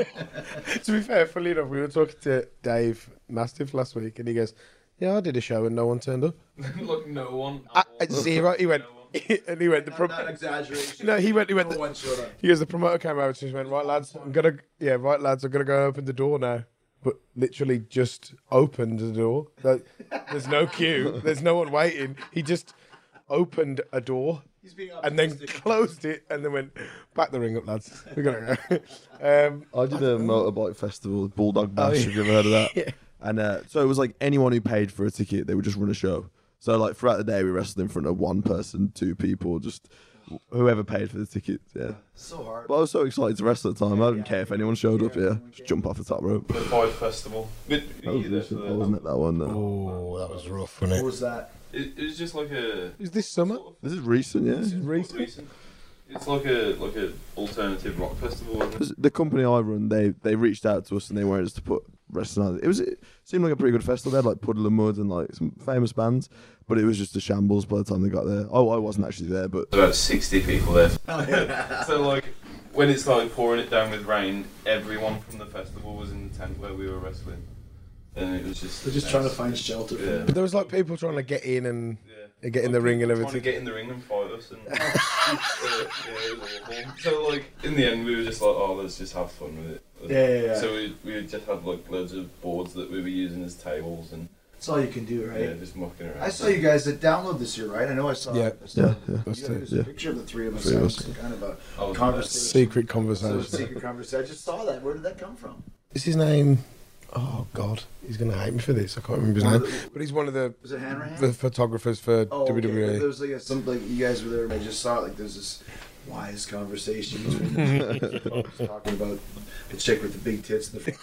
To be fair, funnily enough, we were talking to Dave Mastiff last week, and he goes, "Yeah, I did a show and no one turned up." Look, no one. Uh, zero. He went, and he went. The Not, pro- not exaggeration. no, he went. He went. No The, one showed up. he goes. The promoter came over and he went, "Right, lads, I'm gonna. Yeah, right, lads, I'm gonna go open the door now." But literally just opened the door. Like, there's no queue. There's no one waiting. He just opened a door He's being and then optimistic. closed it and then went, "Back the ring up, lads. We're gonna go." um, I did a motorbike festival, Bulldog Bash, Oh, yeah. have you ever heard of that? Yeah. And uh, so it was like anyone who paid for a ticket, they would just run a show. So like throughout the day, we wrestled in front of one person, two people, just whoever paid for the ticket, yeah. So hard. But I was so excited to wrestle at the time, I didn't care if anyone showed up, yeah. Just jump off the top rope. The Five Festival. But, That was you there recent, for though, the- wasn't it, that one? No. oh, that was rough, wasn't What it? was that? It, it was just like a. Is this summer? sort of- This is recent, yeah. This is recent. recent. It's like a like a alternative rock festival. Isn't it? The company I run, they they reached out to us and they wanted us to put wrestling on. It was it seemed like a pretty good festival. They had like Puddle of Mud and like some famous bands, but it was just a shambles by the time they got there. Oh, I wasn't actually there, but About sixty people there. So like when it started pouring it down with rain, everyone from the festival was in the tent where we were wrestling, and it was just. They're just trying to find shelter. For Yeah. them. But there was like people trying to get in and Yeah. and get in the ring and Trying to everything. get in the ring and fight us, and uh, yeah, it was awful. So like in the end, we were just like, oh, let's just have fun with it. Yeah, yeah, yeah. So we we just had like loads of boards that we were using as tables, and That's all you can do, right? yeah, just mucking around. I saw you guys at Download this year, right? I know I saw. Yeah. I saw Yeah, yeah. Us You too, there's yeah. a picture of the three of us Three of having us. some kind of a I was conversation. Secret So, conversation. secret conversation. I just saw that. Where did that come from? Is his name? Oh God, he's gonna hate me for this. I can't remember his One of name. the- But he's one of the, Was it Hanrahan? the photographers for Oh, W okay. W E. There was like a, some like you guys were there, and I just saw it. Like there's this wise conversation between the two talking about the chick with the big tits. And the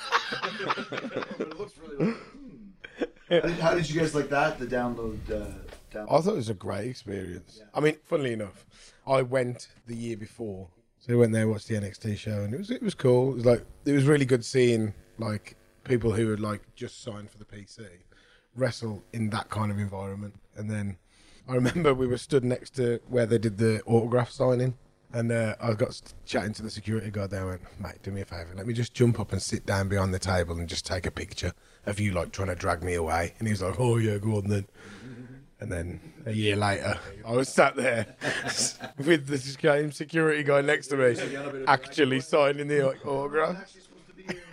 but it looks really. Like, hmm. how, did, how did you guys like that? The download. Uh, download? I thought it was a great experience. Yeah. I mean, funnily enough, I went the year before, so I went there, watched the N X T show, and it was it was cool. It was like it was really good seeing like people who had like just signed for the P C wrestle in that kind of environment. And then I remember we were stood next to where they did the autograph signing. And uh, I got s- chatting to the security guard there. I went, "Mate, do me a favour. Let me just jump up and sit down behind the table and just take a picture of you like trying to drag me away." And he was like, "Oh yeah, go on then." And then a year later, I was sat there with the same security guy next to me, actually signing the autograph. Actually supposed to be here.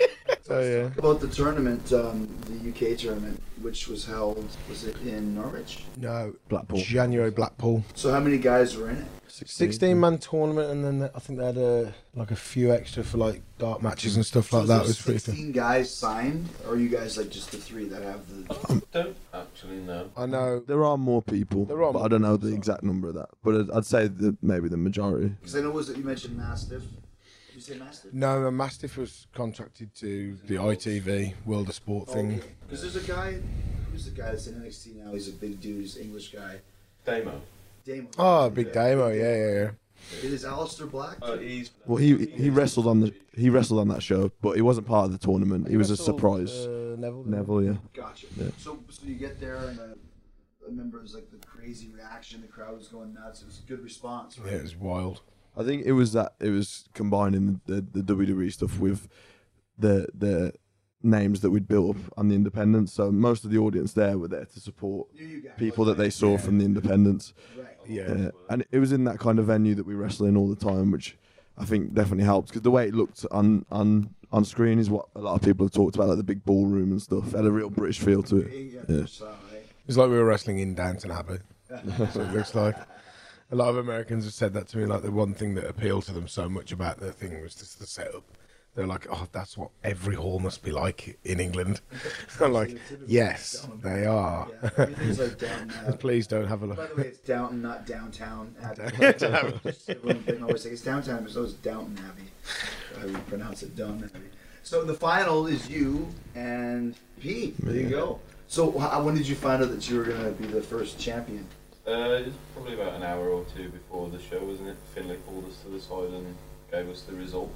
Oh yeah. About the tournament, um, the U K tournament, which was held, was it in Norwich? No, Blackpool. January Blackpool. So how many guys were in it? sixteen man tournament, and then I think they had a like a few extra for like dart matches and stuff like so that. is It was there pretty fun. sixteen guys signed, or are you guys like just the three that have the? I don't actually know. I know. There are more people, There are but more I don't know people, the so- exact number of that. But I'd, I'd say that maybe the majority. Because I know was it you mentioned Mastiff. Did you say Mastiff? No, and Mastiff was contracted to the I T V World of Sport thing. Because there's a guy, who's the guy that's in N X T now? He's a big dude. He's an English guy. Damo. Damo. Oh, big Damo, yeah, yeah, yeah. It is Alistair Black. Oh, he's. Well, he he wrestled on the he wrestled on that show, but he wasn't part of the tournament. He was a wrestled, surprise. Uh, Neville. didn't Neville, yeah. Gotcha. Yeah. So, so you get there, and uh, I remember it was like the crazy reaction. The crowd was going nuts. It was a good response. he? Right? Yeah, it was wild. I think it was that it was combining the, the W W E stuff with the the names that we'd built up on the independents. So most of the audience there were there to support You- you guys. people that they saw from the independents. Right. Yeah. Yeah. And it was in that kind of venue that we wrestle in all the time, which I think definitely helped because the way it looked on on on screen is what a lot of people have talked about, like the big ballroom and stuff. It had a real British feel to it. Yeah. Yeah. So, right? It's like we were wrestling in Downton Abbey. That's what it looks like. A lot of Americans have said that to me. Like the one thing that appealed to them so much about the thing was just the setup. They're like, oh, that's what every hall must be like in England. I'm like, yes, they are. Yeah, everything's like down. Uh, Please don't have a by look. the way, it's Downton, not downtown. Abbey. Just everyone can always say it's downtown, but so is Downton Abbey. How you pronounce it, Downton Abbey. So the final is you and Pete. There you go. So how, when did you find out that you were going to be the first champion? Uh, it's probably about an hour or two before the show, wasn't it? Finlay called us to the side and gave us the result.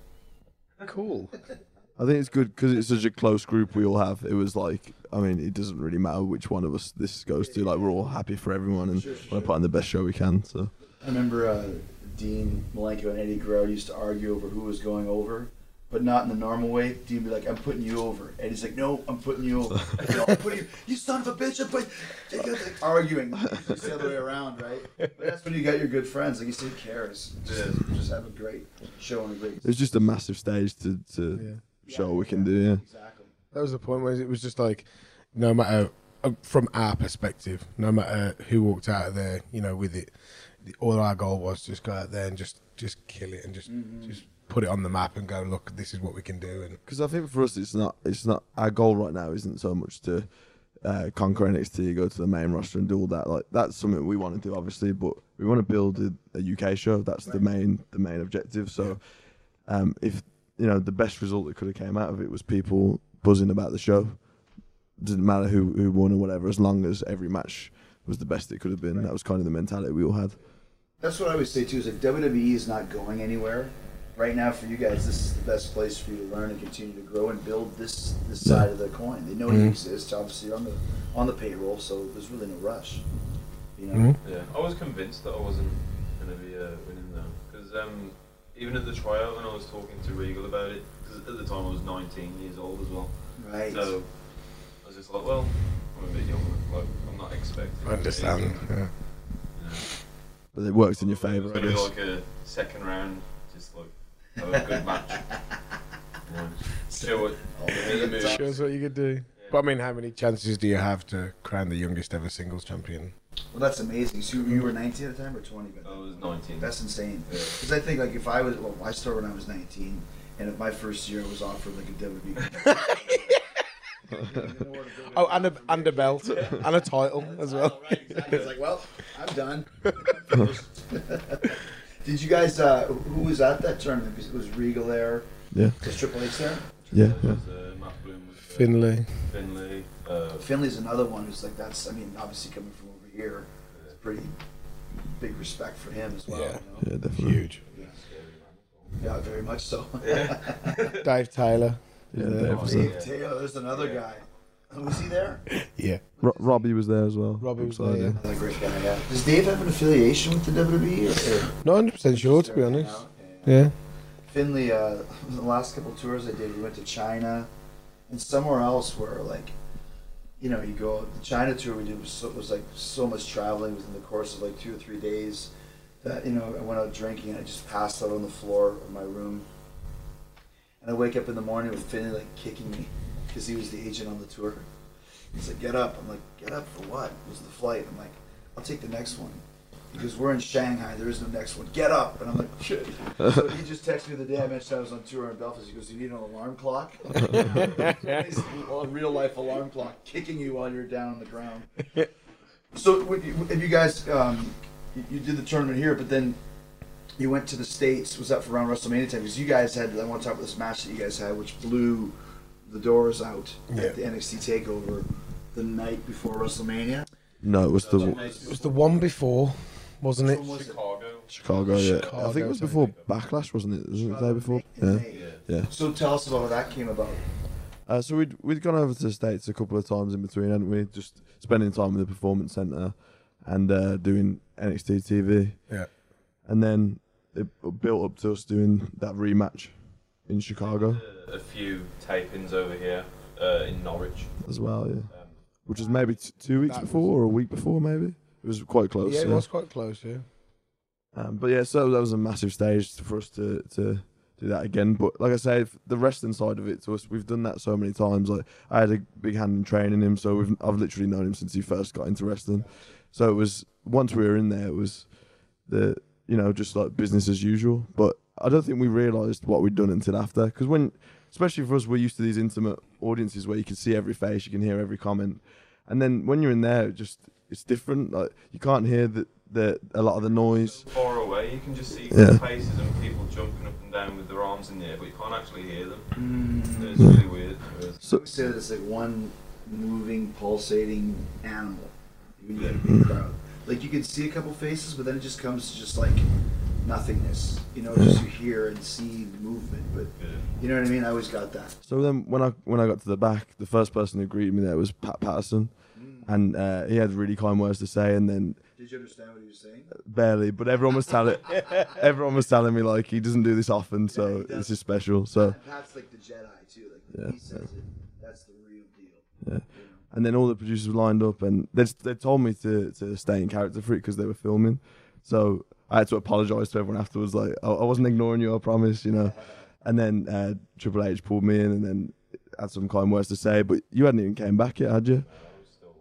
Cool. I think it's good because it's such a close group we all have. It was like, I mean, it doesn't really matter which one of us this goes to. Like, we're all happy for everyone and Sure, sure, want sure. to put on the best show we can. So I remember uh, Dean Malenko and Eddie Guerrero used to argue over who was going over, but not in the normal way. Dean would be like, I'm putting you over. Eddie's like, no, I'm putting you over. no, I'm putting you, you son of a bitch, I'm putting they got like arguing. It's the other way around, right? But that's when you got your good friends. Like, you say, who cares? Just, just have a great show and a great... it was just a massive stage to, to Yeah. show what we can do. Yeah. Exactly. That was the point where it was just like, no matter, uh, from our perspective, no matter who walked out of there, you know, with it, the- all our goal was just go out there and just, just kill it and just, just put it on the map and go, look, this is what we can do. And Because I think for us, it's not. It's not our goal right now. Isn't so much to uh, conquer N X T, go to the main roster, and do all that. Like that's something we want to do, obviously. But we want to build a, a U K show. That's the main the main objective. So, um, if you know the best result that could have came out of it was people buzzing about the show. Didn't matter who who won or whatever, as long as every match was the best it could have been. Right. That was kind of the mentality we all had. That's what I always say too. Is like W W E is not going anywhere right now for you guys. This is the best place for you to learn and continue to grow and build this this Yeah. side of the coin. They know you Mhm. exist. Obviously, you're on the on the payroll, so there's really no rush. You know. Mhm. Yeah, I was convinced that I wasn't going to be uh, winning though, because um, even at the tryout when I was talking to Regal about it, because at the time I was nineteen years old as well, Right. so I was just like, well, I'm a bit younger, like I'm not expecting. I understand. Yeah. You know. But it worked in your It's favour, I gonna be guess. like a second round, just like have a good match. You know, show it. the moves. Shows what you could do. But I mean, how many chances do you have to crown the youngest ever singles champion? Well, that's amazing. So you were nineteen at the time or twenty? I was nineteen. That's insane. Yeah. Because I think like if I was, well, I started when I was nineteen, and if my first year was offered like a W W E. Oh, and a, and a belt. And a title as well. Right, exactly. It's like, well, I'm done. Did you guys? Uh, who was at that tournament? Was, was Regal there? Yeah, Was Triple H there? yeah, There yeah. was, uh, Matt Bloom was there. Finlay. Finlay. Uh, Finley's another one who's like that's. I mean, obviously coming from over here, it's pretty big respect for him as well. Yeah. You know? Yeah, definitely. Huge. Yeah. Yeah, very much so. Dave Taylor. Yeah, Yeah. Dave was there. Dave Taylor, there's another guy. Was he there? Yeah. Ro- Robbie was there as well. Robbie was Brookside, there, yeah. Another great guy. Yeah. Does Dave have an affiliation with the W W E? Or, or Not one hundred percent sure, to be honest. Yeah. Yeah. Finley, uh, the last couple of tours I did, we went to China and somewhere else where, like, you know, you go, the China tour we did was, so, was like so much traveling within the course of like two or three days that, you know, I went out drinking and I just passed out on the floor of my room. And I wake up in the morning with Finley like kicking me because he was the agent on the tour. He's like, get up. I'm like, get up for what? It was the flight. I'm like, I'll take the next one. Because we're in Shanghai, there is no next one. Get up. And I'm like, shit. So he just texted me the day I mentioned I was on tour in Belfast. He goes, do you need an alarm clock? He's a real life alarm clock kicking you while you're down on the ground. So when you, if you guys, um, you, you did the tournament here, but then you went to the States. Was that for around WrestleMania time? Because you guys had, I want to talk about this match that you guys had, which blew the doors out Yeah. at the N X T TakeOver the night before WrestleMania. No, it was the It was the one before, wasn't it? Which one was it? Chicago. Chicago. Yeah, Chicago, I think it was before Backlash, wasn't it? Wasn't it the day before? In Yeah, May. yeah. So tell us about how that came about. Uh, so we'd we'd gone over to the States a couple of times in between, hadn't we? Just spending time in the Performance Centre and uh, doing N X T T V. Yeah. And then it built up to us doing that rematch in Chicago A few tapings over here uh, in Norwich. as well, yeah. Um, Which was maybe t- two weeks That before or a week before, maybe. It was quite close. Yeah, it was quite close, yeah. Um, but yeah, so that was a massive stage for us to, to do that again. But like I say, f- the wrestling side of it to us, we've done that so many times. Like I had a big hand in training him, so we've, I've literally known him since he first got into wrestling. So it was once we were in there, it was the you know just like business as usual. But I don't think we realised what we'd done until after, because when, especially for us, we're used to these intimate audiences where you can see every face, you can hear every comment, and then when you're in there, it just it's different. Like you can't hear the, the a lot of the noise. far away, you can just see Yeah. faces and people jumping up and down with their arms in the air, but you can't actually hear them. Mm. It's really weird. So I say that it's like one moving, pulsating animal. When you get a big crowd, like you can see a couple faces, but then it just comes to just like nothingness. You know, just you hear and see movement, but you know what I mean. I always got that. So then, when I when I got to the back, the first person who greeted me there was Pat Patterson, and uh, he had really kind words to say. And then Did you understand what he was saying? barely, but everyone was telling everyone was telling me like he doesn't do this often, so he does. this is special. So Pat's like the Jedi too. Like Yeah, when he says it, that's the real deal. yeah. You know? And then all the producers lined up, and they they told me to to stay in character for it because they were filming. So I had to apologise to everyone afterwards. Like I, I wasn't ignoring you, I promise, you know. And then uh, Triple H pulled me in, and then had some kind words to say. But you hadn't even came back yet, had you? I was still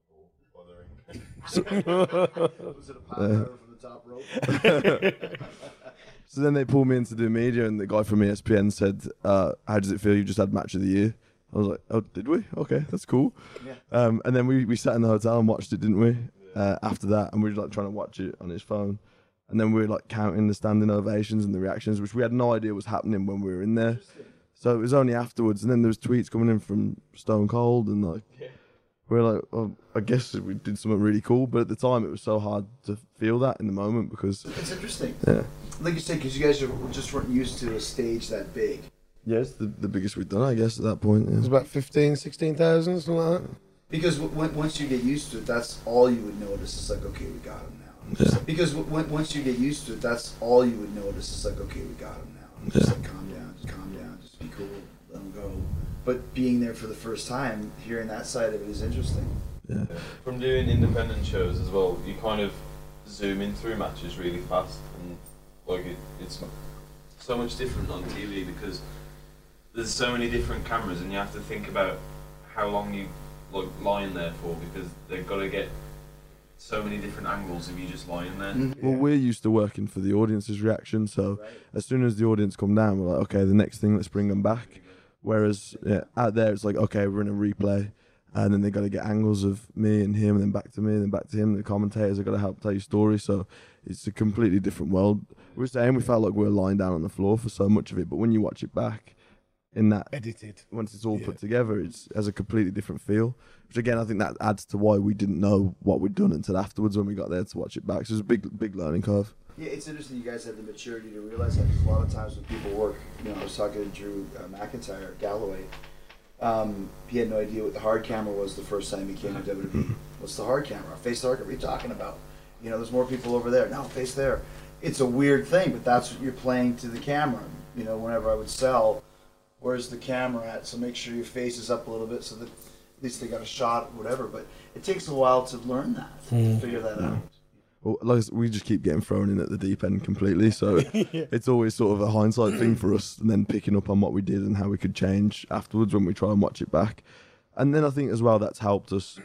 lying on the floor, bothering. Was it a pop uh, from the top rope? So then they pulled me in to do media, and the guy from E S P N said, uh, "How does it feel? You just had match of the year." I was like, "Oh, did we? Okay, that's cool." Yeah. Um, and then we, we sat in the hotel and watched it, didn't we? Uh, after that, and we were like trying to watch it on his phone, and then we were like counting the standing ovations and the reactions, which we had no idea was happening when we were in there. So it was only afterwards, and then there was tweets coming in from Stone Cold, and like we were like, "Oh, I guess we did something really cool." But at the time, it was so hard to feel that in the moment because It's interesting. yeah, Like you said, because you guys are, just weren't used to a stage that big. yeah, it's the, the biggest we've done, I guess, at that point. It was Yeah. about fifteen, sixteen thousand, something like that. Because w- when, once you get used to it, that's all you would notice. It's like, okay, we got him now. Just Yeah. like- because w- when, once you get used to it, that's all you would notice. It's like, okay, we got him now. Just Yeah. like, calm down, just calm down, just be cool, let him go. But being there for the first time, hearing that side of it is interesting. Yeah. From doing independent shows as well, you kind of zoom in through matches really fast, and like it, it's so much different on T V because there's so many different cameras, and you have to think about how long you like lying there for because they've got to get so many different angles of you just lying there. Well, we're used to working for the audience's reaction, so Right. as soon as the audience come down, we're like, okay, the next thing, let's bring them back. Whereas yeah, out there, it's like, okay, we're in a replay, and then they got to get angles of me and him, and then back to me, and then back to him. The commentators have got to help tell you stories, so it's a completely different world. We were saying we felt like we were lying down on the floor for so much of it, but when you watch it back, in that Edited. once it's all Yeah. put together, it's has a completely different feel. Which again, I think that adds to why we didn't know what we'd done until afterwards when we got there to watch it back. So it was a big, big learning curve. Yeah, it's interesting you guys have the maturity to realize that because a lot of times when people work, you know, I was talking to Drew uh, McIntyre, Galloway. Um, he had no idea what the hard camera was the first time he came to W W E. What's the hard camera? Face the hard camera. What are you talking about? You know, there's more people over there. No, face there. It's a weird thing, but that's what you're playing to the camera. You know, whenever I would sell, where's the camera at? So make sure your face is up a little bit so that at least they got a shot, whatever. But it takes a while to learn that, to figure that out. well, like we just keep getting thrown in at the deep end completely. So Yeah. it's always sort of a hindsight thing for us, and then picking up on what we did and how we could change afterwards when we try and watch it back. And then I think as well that's helped us.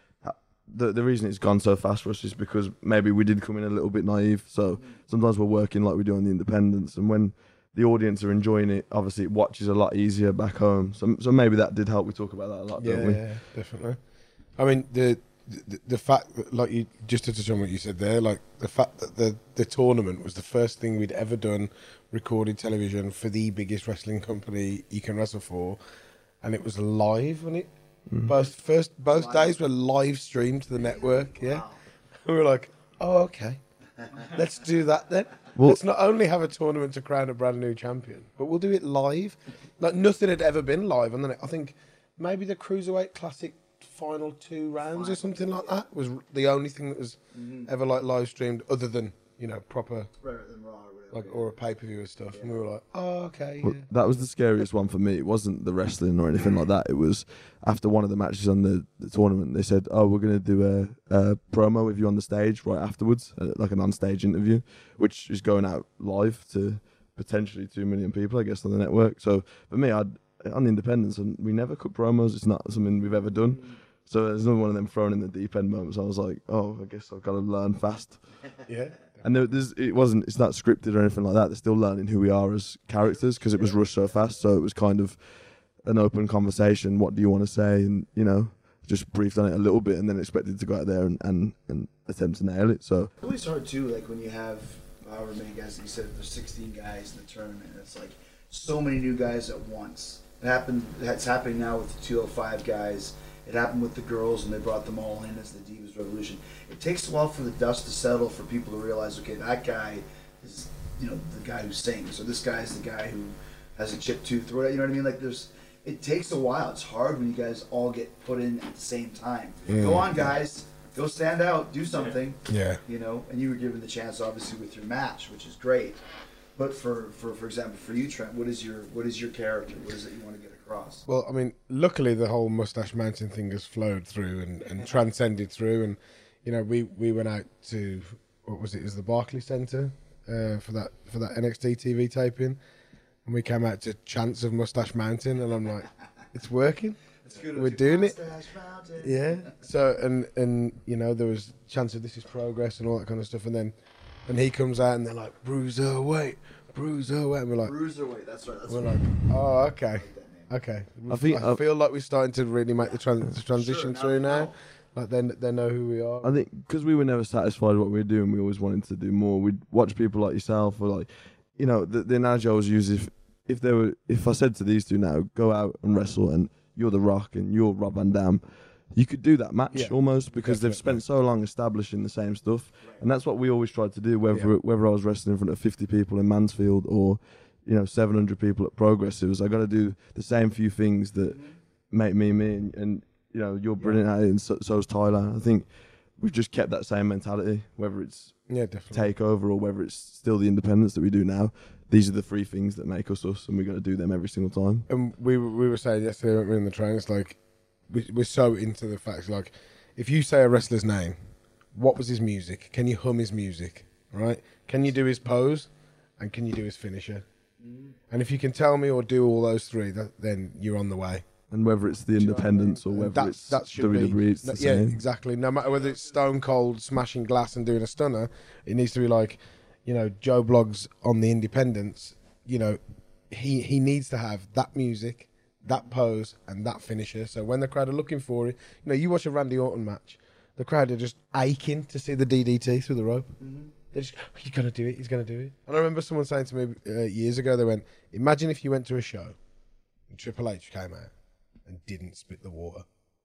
The the reason it's gone so fast for us is because maybe we did come in a little bit naive. So sometimes we're working like we do on the independents, and when the audience are enjoying it, obviously it watches a lot easier back home. So so maybe that did help. We talk about that a lot, Yeah, don't we? yeah, definitely. I mean, the, the the fact that, like you just to touch on what you said there, like the fact that the the tournament was the first thing we'd ever done, recorded television for the biggest wrestling company you can wrestle for, and it was live, wasn't it? Mm. Both first both days were live streamed to the network. Yeah, we were like, oh okay, let's do that then. Well- Let's not only have a tournament to crown a brand new champion, but we'll do it live. Like nothing had ever been live on the net. I think maybe the Cruiserweight Classic final two rounds or something like that was the only thing that was ever like live streamed, other than you know proper Rather than Raw or whatever. like or a pay per view and stuff. And we were like, oh okay, Well, yeah. that was the scariest one for me. It wasn't the wrestling or anything like that. It was after one of the matches on the, the tournament. They said, "Oh, we're going to do a, a promo with you on the stage right afterwards, uh, like an on-stage interview, which is going out live to potentially two million people, I guess, on the network." So for me, I'd on the independents, and we never cut promos. It's not something we've ever done. So there's another one of them thrown in the deep end moments. I was like, "Oh, I guess I've got to learn fast." yeah. And there, there's, it wasn't, it's not scripted or anything like that. They're still learning who we are as characters because it was rushed so fast. So it was kind of an open conversation. What do you want to say? And, you know, just briefed on it a little bit and then expected to go out there and, and, and attempt to nail it. So It's always hard too, like when you have however many guys that you said, there's sixteen guys in the tournament. It's like so many new guys at once. It happened. It's happening now with the two oh five guys. It happened with the girls, and they brought them all in as the Divas Revolution. It takes a while for the dust to settle for people to realize, okay, that guy is, you know, the guy who sings, or this guy is the guy who has a chipped tooth, or whatever. You know what I mean? Like, there's. It takes a while. It's hard when you guys all get put in at the same time. Go on, guys. Go stand out. Do something. Yeah. You know, and you were given the chance, obviously, with your match, which is great. But for, for, for example, for you, Trent, what is your what is your character? What is it you want to get across? Well, I mean, luckily the whole Mustache Mountain thing has flowed through and, and transcended through, and you know, we, we went out to what was it? It was the Barclays Centre uh, for that for that N X T T V taping, and we came out to Chants of Mustache Mountain, and I'm like, it's working. We're doing it. Yeah. So and and you know there was chance of This Is Progress and all that kind of stuff, and then and he comes out and they're like Bruiserweight, Bruiserweight, and we're like Bruiserweight, that's right. That's we're right. like oh okay, okay. I think- I feel like we're starting to really make the, tran- the transition now through they now. know. Like they they know who we are. I think because we were never satisfied with what we were doing, we always wanted to do more. We'd watch people like yourself, or like, you know, the, the analogy I always use if if they were if I said to these two now, go out and wrestle, and you're The Rock and you're Rob Van Dam, you could do that match Yeah, almost because they've definitely. spent so long establishing the same stuff, and that's what we always tried to do. Whether Yeah. whether I was wrestling in front of fifty people in Mansfield or, you know, seven hundred people at Progressives, I got to do the same few things that make me me, and, and you know, you're brilliant at it, and so, so's Tyler. I think we've just kept that same mentality, whether it's Yeah, definitely. takeover or whether it's still the independence that we do now. These are the three things that make us us, and we got to do them every single time. And we were- we were saying yesterday when we were in the train, it's like we, we're so into the facts. Like, if you say a wrestler's name, what was his music? Can you hum his music? Right? Can you do his pose? And can you do his finisher? And if you can tell me or do all those three, that, then you're on the way. And whether it's the Do you know what I mean? independence or And whether that, it's that should W W E, be, it's the yeah, same. exactly. No matter whether it's Stone Cold smashing glass and doing a stunner, it needs to be like, you know, Joe Bloggs on the Independence. You know, he he needs to have that music, that pose, and that finisher. So when the crowd are looking for it, you know, you watch a Randy Orton match, the crowd are just aching to see the D D T through the rope. They're just, oh, he's gonna do it. He's gonna do it. And I remember someone saying to me uh, years ago, they went, "Imagine if you went to a show, and Triple H came out and didn't spit the water.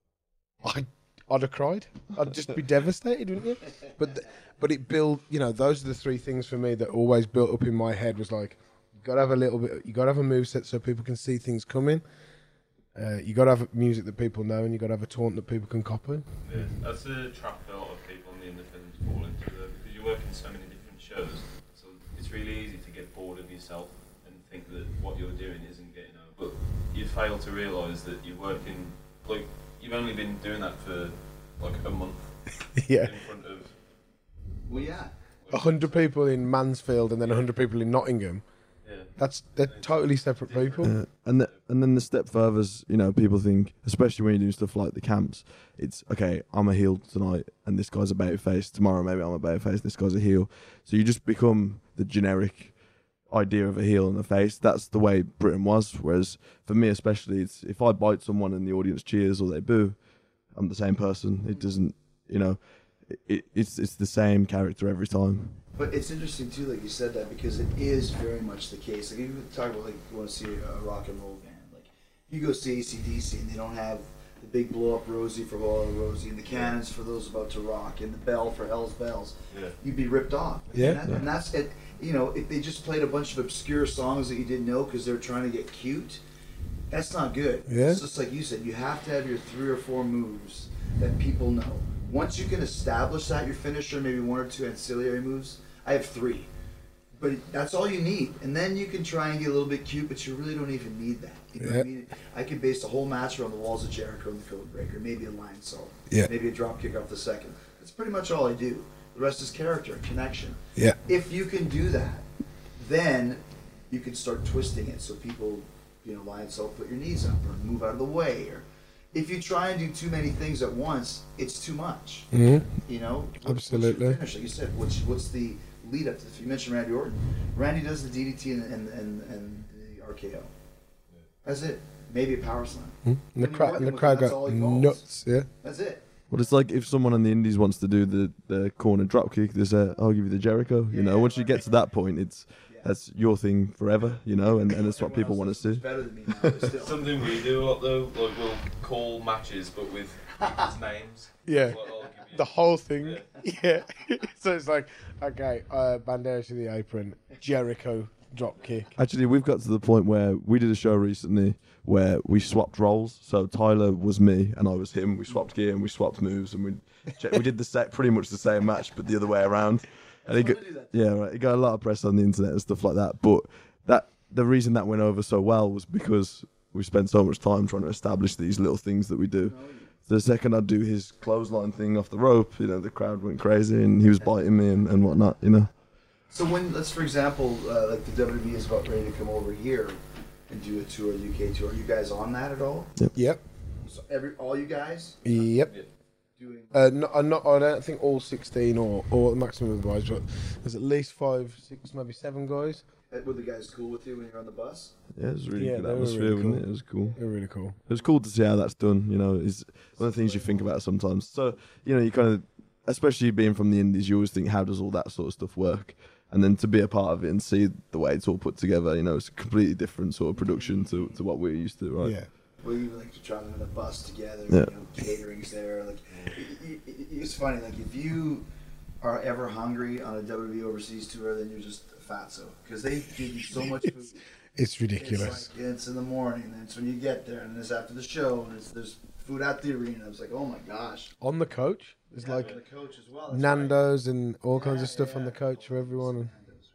I'd, I'd have cried. I'd just be devastated, wouldn't you? But th- but it built, you know, those are the three things for me that always built up in my head was like, you got to have a little bit, you got to have a moveset so people can see things coming. Uh, you got to have music that people know, and you got to have a taunt that people can copy. Yeah, that's a trap that a lot of people on the independents fall into, though, because you work in so many different shows, so it's really easy to get bored of yourself and think that what you're doing isn't getting over. But you fail to realise that you're working, like, you've only been doing that for like a month Yeah. in front of Well, yeah. A hundred people in Mansfield and then a hundred people in Nottingham. Yeah. That's they're totally separate people. Uh, and the, and then the step further is, you know, people think, especially when you're doing stuff like the camps, it's okay. I'm a heel tonight, and this guy's a babyface. Tomorrow, maybe I'm a babyface. This guy's a heel. So you just become the generic idea of a heel and a face. That's the way Britain was. Whereas for me, especially, it's if I bite someone and the audience cheers or they boo, I'm the same person. It doesn't, you know, it, it, it's it's the same character every time. But it's interesting too, like you said that, because it is very much the case. Like you talk about, like you want to see a rock and roll band, like you go see A C D C and they don't have the big blow up Rosie for Loyal Rosie and the cannons for those about to rock and the bell for Hell's Bells. Yeah. You'd be ripped off. Yeah. and, that, and that's it. You know, if they just played a bunch of obscure songs that you didn't know because they're trying to get cute, that's not good. Yeah. It's just like you said, you have to have your three or four moves that people know. Once you can establish that, your finisher, maybe one or two ancillary moves. I have three, but that's all you need. And then you can try and get a little bit cute, but you really don't even need that. You know what I Yeah. mean? I could base the whole match around the walls of Jericho and the Code Breaker, maybe a line salt, Yeah. maybe a drop kick off the second. That's pretty much all I do. The rest is character, connection. Yeah. If you can do that, then you can start twisting it so people, you know, line salt, put your knees up or move out of the way. Or if you try and do too many things at once, it's too much. Mm-hmm. You know, What- Absolutely. What's your finish? Like you said, what's what's the lead up to this? You mentioned Randy Orton. Randy does the D D T and and, and, and the R K O. That's it. Maybe a power slam. And the When crowd, you're and the working crowd with it, that's got all he calls. nuts. Yeah. That's it. Well, it's like if someone on the Indies wants to do the, the corner drop kick, they say, "I'll give you the Jericho." You know, Yeah, once you get to that point, it's Yeah. that's your thing forever. You know, and, and it's what people want to see. It's better than me now, but still. Something we do a lot though, like we'll call matches but with people's names. Yeah. Like, I'll give you- The whole thing. Yeah. So it's like, okay, uh, Banderas to the apron, Jericho drop kick. Actually, we've got to the point where we did a show recently where we swapped roles. So Tyler was me and I was him. We swapped gear and we swapped moves and we we did the set pretty much the same match but the other way around. And it fun got, to do that. yeah, right. It got a lot of press on the internet and stuff like that. But that the reason that went over so well was because we spent so much time trying to establish these little things that we do. The second I'd do his clothesline thing off the rope, you know, the crowd went crazy and he was biting me and, and whatnot, you know. So when, let's for example, uh, like the W W E is about ready to come over here and do a tour, U K tour. Are you guys on that at all? Yep. So every all you guys Yep. doing. Uh, no, I'm not, I don't think all sixteen or, or the maximum of the guys, but there's at least five, six, maybe seven guys. Uh, Were the guys cool with you when you're on the bus? Yeah, it was a really Yeah, good they were atmosphere, really wasn't cool. it? It was cool. They're really cool. It was cool to see how that's done, you know, is one of the things you think about sometimes. So, you know, you kind of, especially being from the Indies, you always think, how does all that sort of stuff work? And then to be a part of it and see the way it's all put together, you know, it's a completely different sort of production to, to what we're used to, right? Yeah. We even like to travel in a bus together. Yeah. You know, catering's there. Like, it, it, it- it's funny. Like if you are ever hungry on a W W E overseas tour, then you're just a fatso because they give you so much food. It's ridiculous. It's like it's in the morning, and it's when you get there, and it's after the show, and it's, there's food at the arena. I was like, oh my gosh. On the coach, there's Yeah, like on the coach as well. That's Nando's and all kinds Yeah, of stuff yeah. on the coach for everyone.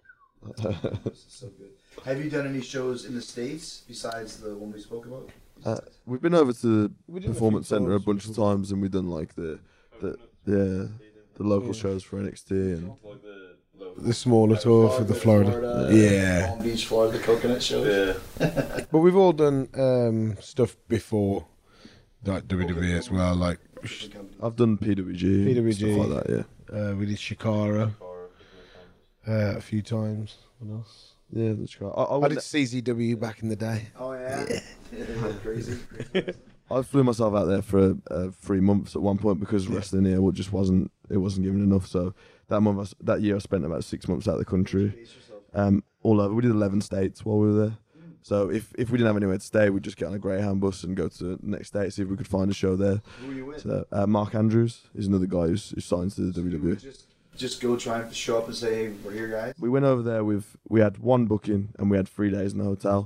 right. This is so good. Have you done any shows in the States besides the one we spoke about? Uh, we've been over to the We did a Performance few Centre a times bunch of before. times and we've done like the, the yeah, the local Yeah. shows for N X T and Like the local- The smaller tour for the Florida. Yeah. Palm Beach, Florida, the coconut shows. Yeah. But we've all done um, stuff before, like W W E as well. Like I've done P W G, P W G. stuff like that, yeah. uh, we did Shikara Or a couple of times. uh, a few times. What else? Yeah, that's right. I, I, I went- did C Z W back in the day. Oh yeah, yeah. crazy. I flew myself out there for uh, three months at one point because wrestling here well, just wasn't it wasn't giving enough. So that month, I s- that year, I spent about six months out of the country, Pace yourself. um, all over. We did eleven states while we were there. So if, if we didn't have anywhere to stay, we'd just get on a Greyhound bus and go to the next state, see if we could find a show there. Who were you with? So uh, Mark Andrews is another guy who's, who's signed to the W W E. Just, just go try and show up and say, hey, we're here, guys. We went over there with we had one booking and we had three days in the hotel.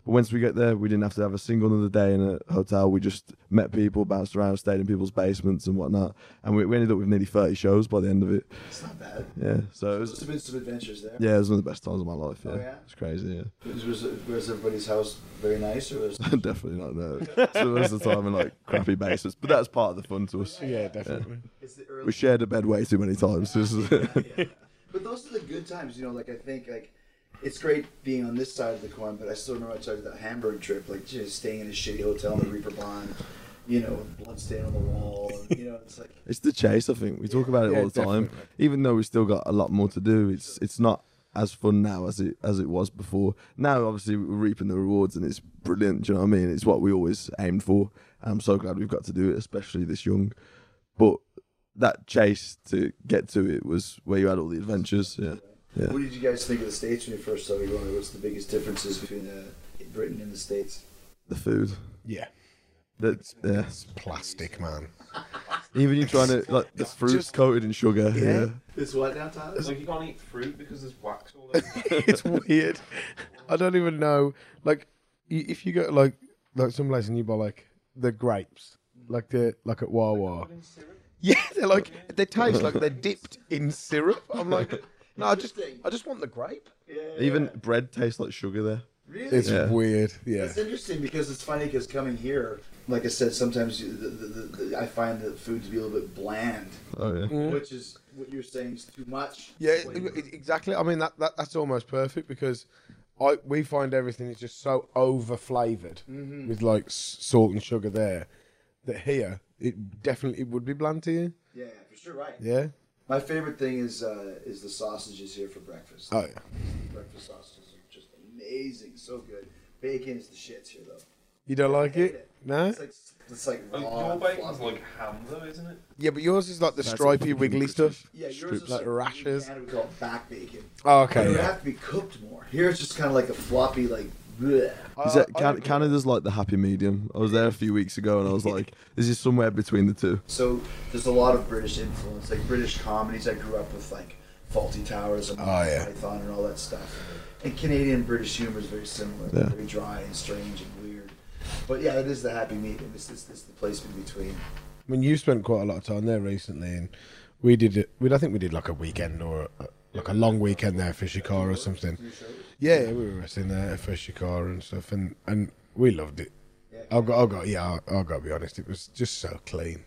But once we get there, we didn't have to have a single another day in a hotel. We just met people, bounced around, stayed in people's basements and whatnot. And we, we ended up with nearly thirty shows by the end of it. It's not bad. Yeah, so it Must was, have been some adventures there. yeah, it was one of the best times of my life. Yeah, Oh, yeah? It's crazy. Yeah, Was, was, was everybody's house very nice, or was definitely not. No, so most of the time in like crappy basements, but that's part of the fun to us. Yeah, definitely. it's the early? We shared a bed way too many times. Yeah. But those are the good times, you know. Like I think, like it's great being on this side of the coin, but I still remember I took that Hamburg trip, like just staying in a shitty hotel in the Reaper Bond, you know, blood stain on the wall, and, you know, it's like It's the chase, I think. We talk about it Yeah, all the time. definitely. Even though we still got a lot more to do, it's it's not as fun now as it as it was before. Now, obviously, we're reaping the rewards, and it's brilliant. Do you know what I mean? It's what we always aimed for. And I'm so glad we've got to do it, especially this young. But that chase to get to it was where you had all the adventures. Yeah, yeah. What did you guys think of the States when you first started going? What's the biggest differences between uh, Britain and the States? The food. Yeah. That yeah. It's plastic, man. Even you trying to like the fruit's coated in sugar. Yeah. It's what now, Tyler? Like you can't eat fruit because there's wax all over. It's weird. I don't even know. Like, y- if you go like like some place and you buy like the grapes, like the like at Wawa. Yeah, they're like they taste like they're dipped in syrup. I'm like, no, I just I just want the grape. Even bread tastes like sugar there. Really? It's Yeah. weird. Yeah. It's interesting because it's funny because coming here, like I said, sometimes you, the, the, the, the, I find the food to be a little bit bland, Oh yeah. which is what you're saying is too much. Yeah, flavor. e- exactly. I mean that, that that's almost perfect because I we find everything is just so over flavored with like s- salt and sugar there that here it definitely would be bland to you. Yeah, for sure, right. Yeah. My favorite thing is uh, is the sausages here for breakfast. Oh yeah. Breakfast sausages are just amazing, so good. Bacon is the shits here, though. You don't like I hate it? it. No. It's like it's like Like, raw. your and bacon's fluffy. like ham though, isn't it? Yeah, but yours is like the That's stripy, a- wiggly stuff. Yeah, yours strips is like like rashes. In Canada, we call it back bacon. Oh, But okay. it would Yeah. have to be cooked more. Here it's just kind of like a floppy, like. Bleh. Is that, Can- Canada's like the happy medium. I was there a few weeks ago and I was like, this is somewhere between the two. So there's a lot of British influence, like British comedies. I grew up with like Faulty Towers and Oh, yeah. Python and all that stuff. And Canadian British humor is very similar, Yeah. very dry and strange and weird. But yeah, it is the happy medium. It's this, this the place in between. I mean, you spent quite a lot of time there recently, and we did it. We I think we did like a weekend or a, like a long weekend there for Shikara or something. Yeah, yeah, we were wrestling there for Shikara and stuff, and, and we loved it. I've got, I've got, yeah, I- I've got to be honest. It was just so clean.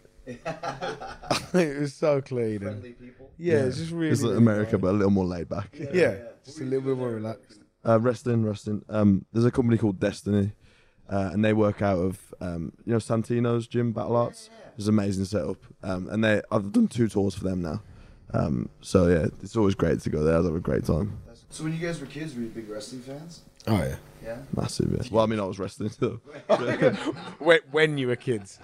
It was so clean. And, Friendly people. yeah, it's just really. It's like really America, nice. but a little more laid back. Yeah, just a little bit more relaxed. Uh, wrestling, wrestling. Um, there's a company called Destiny, uh, and they work out of um, you know Santino's gym, Battle Arts. It's an amazing setup, um, and they I've done two tours for them now. Um, so yeah, it's always great to go there. I have a great time. So when you guys were kids, were you big wrestling fans? Oh yeah. Yeah. Massive. Yeah. Well, I mean, I was wrestling too. When, when you were kids.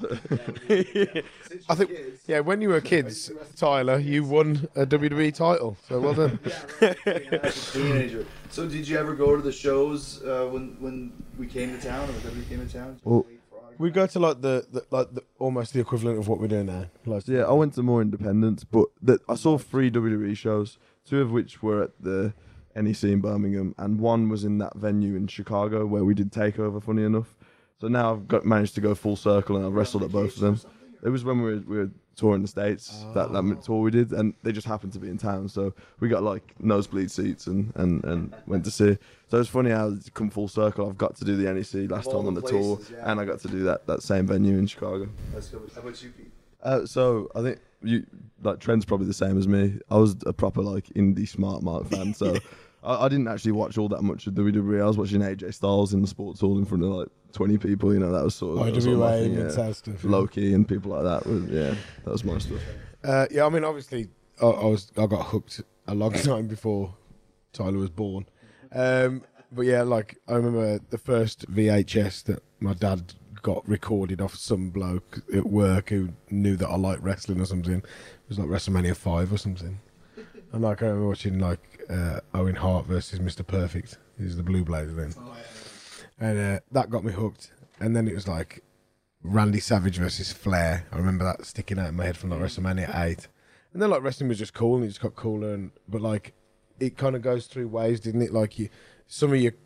Since I think, you're kids. yeah, when you were kids, Tyler, you won a W W E title. So well done. Yeah, right. Yeah, as a teenager. So did you ever go to the shows uh, when when we came to town, or when we came to town? Did you Well- wait for autographs? We go to like the, the like the, almost the equivalent of what we're doing now. Like, Yeah, I went to more independents, but the, I saw three W W E shows, two of which were at the N E C in Birmingham, and one was in that venue in Chicago where we did Takeover, funny enough. So now I've got managed to go full circle, and I've wrestled at both of them. It was when we were, we were touring the States, that, that tour we did, and they just happened to be in town, so we got like nosebleed seats and, and, and went to see. So it's funny how it's come full circle. I've got to do the N E C last Of all time on the the tour, places, yeah. and I got to do that, that same venue in Chicago. Let's go. How about you, Pete? Uh, so I think you like Trent's probably the same as me. I was a proper like indie smart mark fan, so I, I didn't actually watch all that much of W W E. I was watching A J Styles in the sports hall in front of like twenty people. You know, that was sort of, that was sort of my I W A thing, and yeah. South stuff. Loki and people like that. Was, yeah, that was my stuff. Uh, yeah, I mean, obviously, I, I was I got hooked a long time before Tyler was born. Um, but yeah, like I remember the first V H S that my dad got recorded off some bloke at work who knew that I liked wrestling or something. It was like WrestleMania five or something. And like I remember watching like uh, Owen Hart versus Mister Perfect. He's the Blue Blazer then. And uh, that got me hooked. And then it was like Randy Savage versus Flair. I remember that sticking out in my head from like WrestleMania eight. And then like wrestling was just cool and it just got cooler. And but like it kind of goes through waves, didn't it? Like you, some of your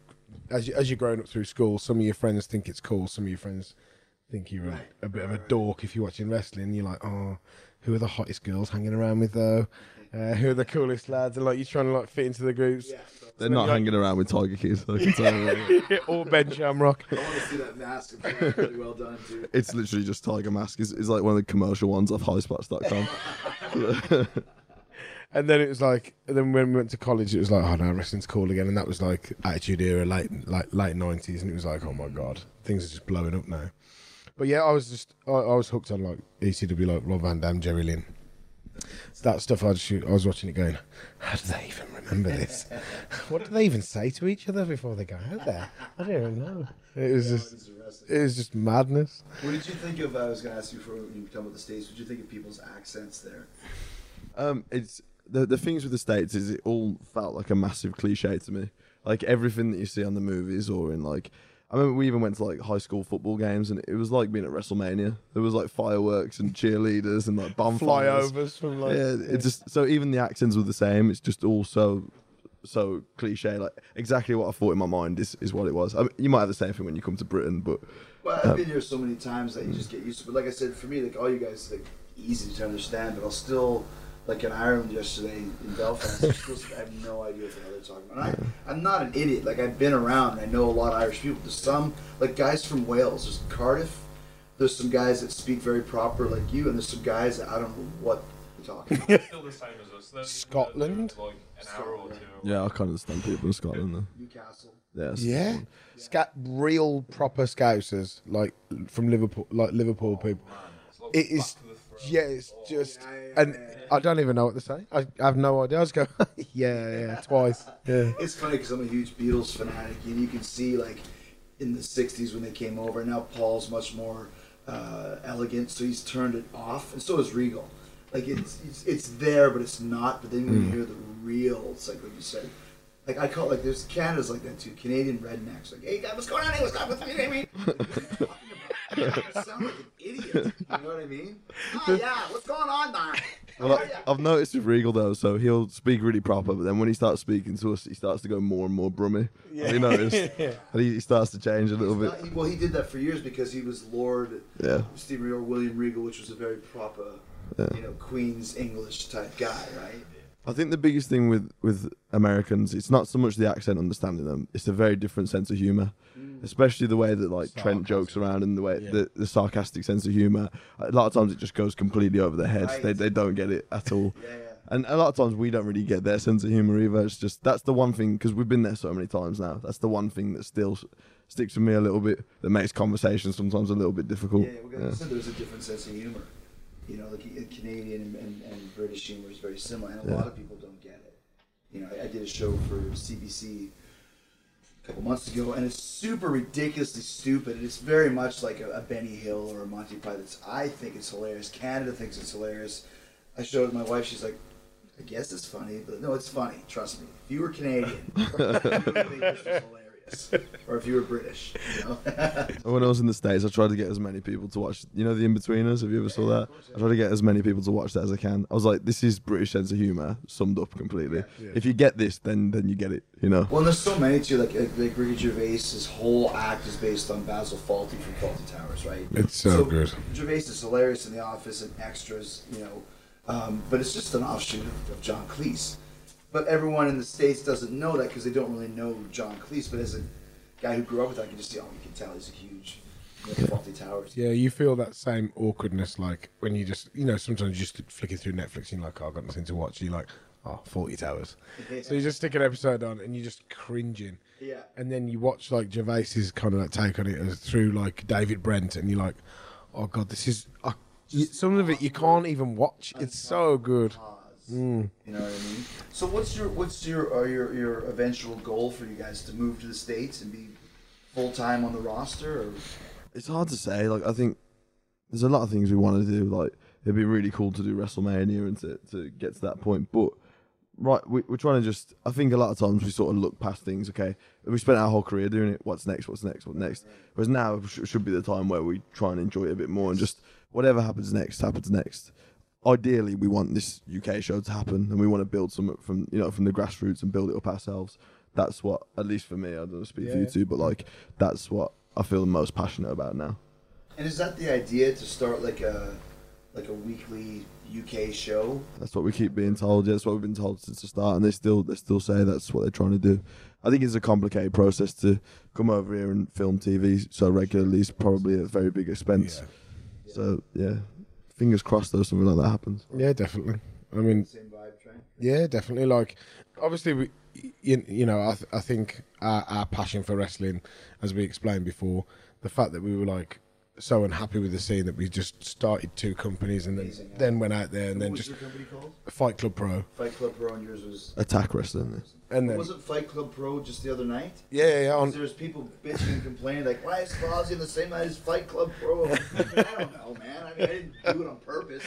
as you, as you're growing up through school, some of your friends think it's cool. Some of your friends think you're Right. a, a bit of a dork if you're watching wrestling. You're like, oh, who are the hottest girls hanging around with though? Uh, who are the coolest lads? And like you're trying to like fit into the groups. They're not hanging around with Tiger Kids. I can tell you. Or Ben Shamrock. I want to see that mask. It's really well done too. It's literally just Tiger Mask. It's, it's like one of the commercial ones off high spots dot com. And then it was like, and then when we went to college, it was like, oh no, wrestling's cool again. And that was like Attitude Era, late like late nineties, and it was like, oh my god, things are just blowing up now. But yeah, I was just, I, I was hooked on like E C W, like Rob Van Dam, Jerry Lynn. That stuff, I just, I was watching it going, how do they even remember this? What do they even say to each other before they go out there? I don't even know. It was just, it was just madness. What did you think of? I was going to ask you for when you were talking about the States. What did you think of people's accents there? Um, it's the the things with the States is it all felt like a massive cliche to me. Like everything that you see on the movies or in like, I remember we even went to like high school football games and it was like being at WrestleMania. There was like fireworks and cheerleaders and like bonfires. Flyovers from like, Yeah, it's just so even the accents were the same. It's just all so so cliche. Like exactly what I thought in my mind is, is what it was. I mean, you might have the same thing when you come to Britain, but Well, I've been here so many times that you just get used to it. But like I said, for me, like all you guys, like easy to understand. But I'll still, like in Ireland yesterday in Belfast, I, still, I have no idea what the hell they're talking about. And I, I'm not an idiot. Like I've been around. And I know a lot of Irish people. There's some like guys from Wales. There's Cardiff. There's some guys that speak very proper like you, and there's some guys that I don't know what they're talking about. Still the same as us. They're- Scotland? they're Like an hour or two. yeah, I can't understand people in Scotland though. Newcastle. Yeah, it's- Yeah, Sca- real proper Scousers, like from Liverpool, like Liverpool people. It's like It back is, to the throat. yeah, it's just, yeah, yeah, and yeah, I don't even know what to say. I, I have no idea. I just go, yeah, yeah, twice. Yeah, It's funny because I'm a huge Beatles fanatic, and you can see like in the sixties when they came over. Now Paul's much more uh, elegant, so he's turned it off, and so is Regal. Like it's it's, it's there, but it's not. But then when you hear the real, it's like what you said. Like I call it, like there's Canada's like that too. Canadian rednecks, like, hey, guys, what's going on? Hey, what's up with me? I mean, I sound like an idiot. You know what I mean? Oh yeah, what's going on there? Well, I, I've noticed with Regal though, so he'll speak really proper, but then when he starts speaking to us, he starts to go more and more brummy. Yeah. Have you noticed? And he, he starts to change a little bit. Not- he- well, he did that for years because he was Lord Yeah. Stephen Regal, William Regal, which was a very proper, you know, Queen's English type guy, right? I think the biggest thing with, with Americans, it's not so much the accent understanding them, it's a very different sense of humour. Especially the way that like Trent jokes around and the way Yeah. the, the sarcastic sense of humour. A lot of times it just goes completely over their heads. Right. They they don't get it at all. Yeah, yeah. And a lot of times we don't really get their sense of humour either. It's just that's the one thing because we've been there so many times now. That's the one thing that still s- sticks with me a little bit. That makes conversation sometimes a little bit difficult. Yeah, we're gonna say there's a different sense of humor. You know, like uh, Canadian and, and, and British humor is very similar, and a Yeah. lot of people don't get it. You know, I, I did a show for C B C a couple months ago, and it's super ridiculously stupid. And it's very much like a, a Benny Hill or a Monty Python. It's, I think it's hilarious. Canada thinks it's hilarious. I showed it to my wife. She's like, I guess it's funny, but no, it's funny. Trust me. If you were Canadian, you would think this was hilarious. Or if you were British, you know. When I was in the States, I tried to get as many people to watch. You know, The In-Betweeners. Have you ever saw that? I tried to get as many people to watch that as I can. I was like, this is British sense of humour summed up completely. Yeah. If you get this, then then you get it. You know. Well, and there's so many too. Like, like, like Ricky Gervais, his whole act is based on Basil Fawlty from Fawlty Towers, right? It's so good. Gervais is hilarious in The Office and extras, you know, um, but it's just an offshoot of, of John Cleese. But everyone in the States doesn't know that because they don't really know John Cleese. But as a guy who grew up with that, I can just see, oh, you can tell he's a huge you know, Fawlty Towers. Yeah, you feel that same awkwardness, like when you just, you know, sometimes you just flicking through Netflix and you're like, oh, I've got nothing to watch. You're like, oh, forty Towers. So you just stick an episode on and you're just cringing. Yeah. And then you watch like Gervais's kind of like take on it as through like David Brent, and you're like, oh god, this is uh, you, some of it you can't even watch. It's so good. Mm. You know what I mean? So what's your what's your uh, your your eventual goal for you guys to move to the States and be full time on the roster? Or? It's hard to say. Like I think there's a lot of things we want to do. Like it'd be really cool to do WrestleMania and to, to get to that point. But right, we, we're trying to just. I think a lot of times we sort of look past things. Okay, we spent our whole career doing it. What's next? What's next? What's next? Whereas now sh- should be the time where we try and enjoy it a bit more and just whatever happens next happens next. Ideally, we want this U K show to happen, and we want to build some from you know from the grassroots and build it up ourselves. that's what, at least for me, I don't speak for Yeah. you two, but like that's what I feel the most passionate about now. And is that the idea to start like a like a weekly U K show? That's what we keep being told. Yeah, that's what we've been told since the start, and they still they still say that's what they're trying to do. I think it's a complicated process to come over here and film T V so regularly. It's probably a very big expense. Yeah. So yeah, fingers crossed though something like that happens. Yeah, definitely. I mean, Same vibe, Trent. yeah, definitely. Like, obviously, we, you, you know, I, th- I think our, our passion for wrestling, as we explained before, the fact that we were like so unhappy with the scene that we just started two companies and then, Amazing, yeah. then went out there and What then was just your company called? Fight Club Pro. Fight Club Pro, and yours was. Attack wrestling. And then, Wasn't Fight Club Pro just the other night? yeah, yeah, yeah. 'Cause On, there's people bitching and complaining like, why is Fozzy in the same night as Fight Club Pro? I don't know, man. I mean, I didn't do it on purpose.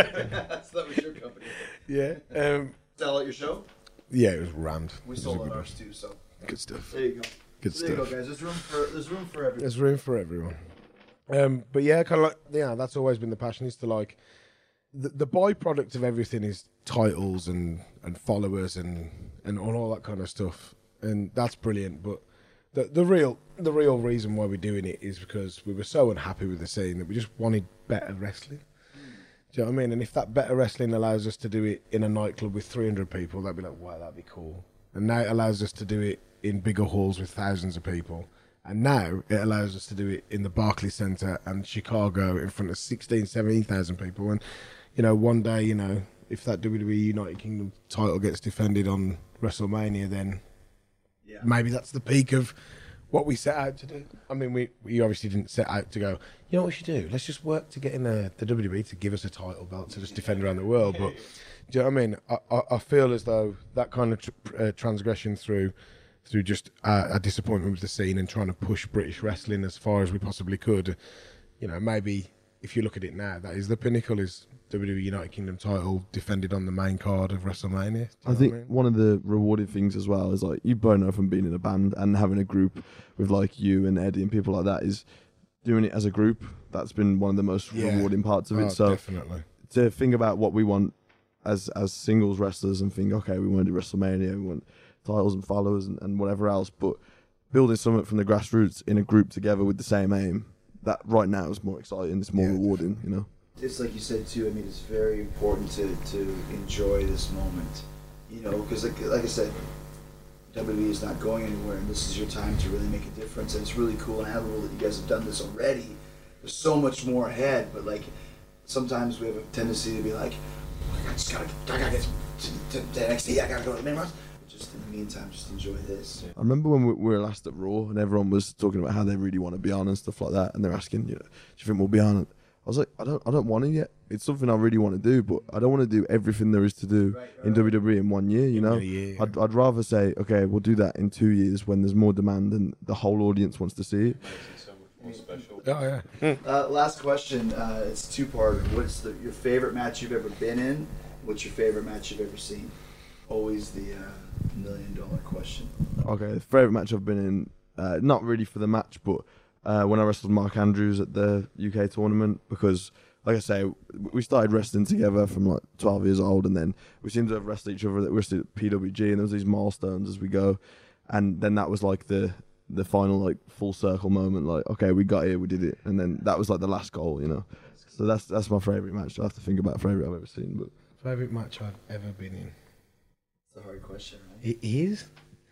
So that was your company. yeah, um, Sell out your show? yeah, it was rammed. We It was sold a out good, ours too, so good stuff. there you go. Good There you go, stuff. guys. There's room for there's room for everyone. There's room for everyone. Um, but yeah, kind of like, yeah, that's always been the passion, is to like, the, the byproduct of everything is titles and, and followers and, and all that kind of stuff. And that's brilliant. But the, the real, the real reason why we're doing it is because we were so unhappy with the scene that we just wanted better wrestling. Do you know what I mean? And if that better wrestling allows us to do it in a nightclub with three hundred people, that'd be like, wow, that'd be cool. And now it allows us to do it in bigger halls with thousands of people. And now it allows us to do it in the Barclays Centre and Chicago in front of sixteen, seventeen thousand people. And, you know, one day, you know, if that W W E United Kingdom title gets defended on WrestleMania, then Yeah. maybe that's the peak of what we set out to do. I mean, we, we obviously didn't set out to go, you know what we should do? Let's just work to get in the, the W W E to give us a title belt to just defend around the world. But do you know what I mean? I, I, I feel as though that kind of tr- uh, transgression through through just uh, a disappointment with the scene and trying to push British wrestling as far as we possibly could, you know, maybe if you look at it now, that is the pinnacle, is W W E United Kingdom title defended on the main card of WrestleMania. Do you know I what think mean? one of the rewarding things as well is like you both know from being in a band and having a group with like you and Eddie and people like that is doing it as a group. That's been one of the most Yeah. rewarding parts of it. Oh, so definitely. to think about what we want as as singles wrestlers and think, okay, we want to do WrestleMania, we want titles and followers and, and whatever else, but building something from the grassroots in a group together with the same aim, that right now is more exciting, it's more Yeah, rewarding, you know. It's like you said too. I mean, it's very important to, to enjoy this moment, you know, because like like I said, W W E is not going anywhere, and this is your time to really make a difference. And it's really cool and admirable that you guys have done this already. There's so much more ahead, but like sometimes we have a tendency to be like, I just gotta, I gotta get to, to, to N X T. I gotta go to the main roster. Just in the meantime, just enjoy this. I remember when we we were last at Raw and everyone was talking about how they really want to be on and stuff like that, and they're asking, you know, do you think we'll be on? I was like, I don't, I don't want to yet. It's something I really want to do, but I don't want to do everything there is to do Right, right, in W W E in one year. You In know, a year, I'd, I'd rather say, okay, we'll do that in two years when there's more demand and the whole audience wants to see it. Makes it so much more special. Oh, yeah. Uh, last question. Uh, it's two part. What's the, your favorite match you've ever been in? What's your favorite match you've ever seen? Always the uh, million dollar question. Okay, favorite match I've been in, uh, not really for the match, but uh, when I wrestled Mark Andrews at the U K tournament, because like I say, we started wrestling together from like twelve years old, and then we seemed to have wrestled each other. We wrestled at P W G, and there was these milestones as we go, and then that was like the the final like full circle moment. Like, okay, we got here, we did it, and then that was like the last goal, you know. So that's that's my favorite match. I have to think about favorite I've ever seen, but Favorite match I've ever been in. It's a hard question, right? It is.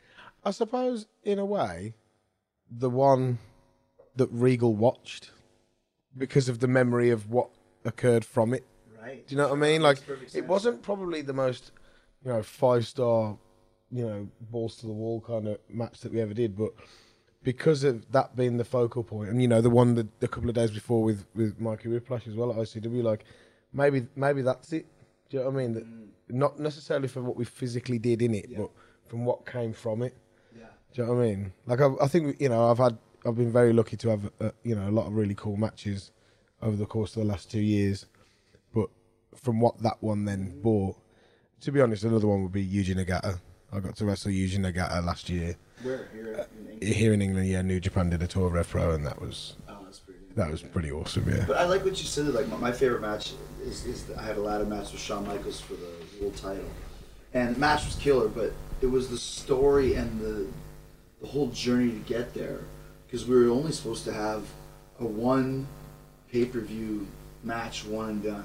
I suppose, in a way, the one that Regal watched because of the memory of what occurred from it. Right. Do you know what I mean? Like, Makes perfect it sense. wasn't probably the most, you know, five star, you know, balls to the wall kind of match that we ever did, but because of that being the focal point, and you know, the one that a couple of days before with with Mikey Whiplash as well at I C W, like maybe maybe that's it. Do you know what I mean? That not necessarily for what we physically did in it, Yeah. but from what came from it. Yeah. Do you know what I mean? Like I, I think you know I've had I've been very lucky to have uh, you know a lot of really cool matches over the course of the last two years, but from what that one then brought, to be honest, another one would be Yuji Nagata. I got to wrestle Yuji Nagata last year Where here in England? here in England. Yeah, New Japan did a tour of Rev Pro, and that was Oh, that's pretty good. that was pretty awesome. Yeah, But I like what you said. Like my, my favorite match is, is the, I had a ladder match with Shawn Michaels for the world title, and the match was killer. But it was the story and the the whole journey to get there, because we were only supposed to have a one pay per view match, one and done,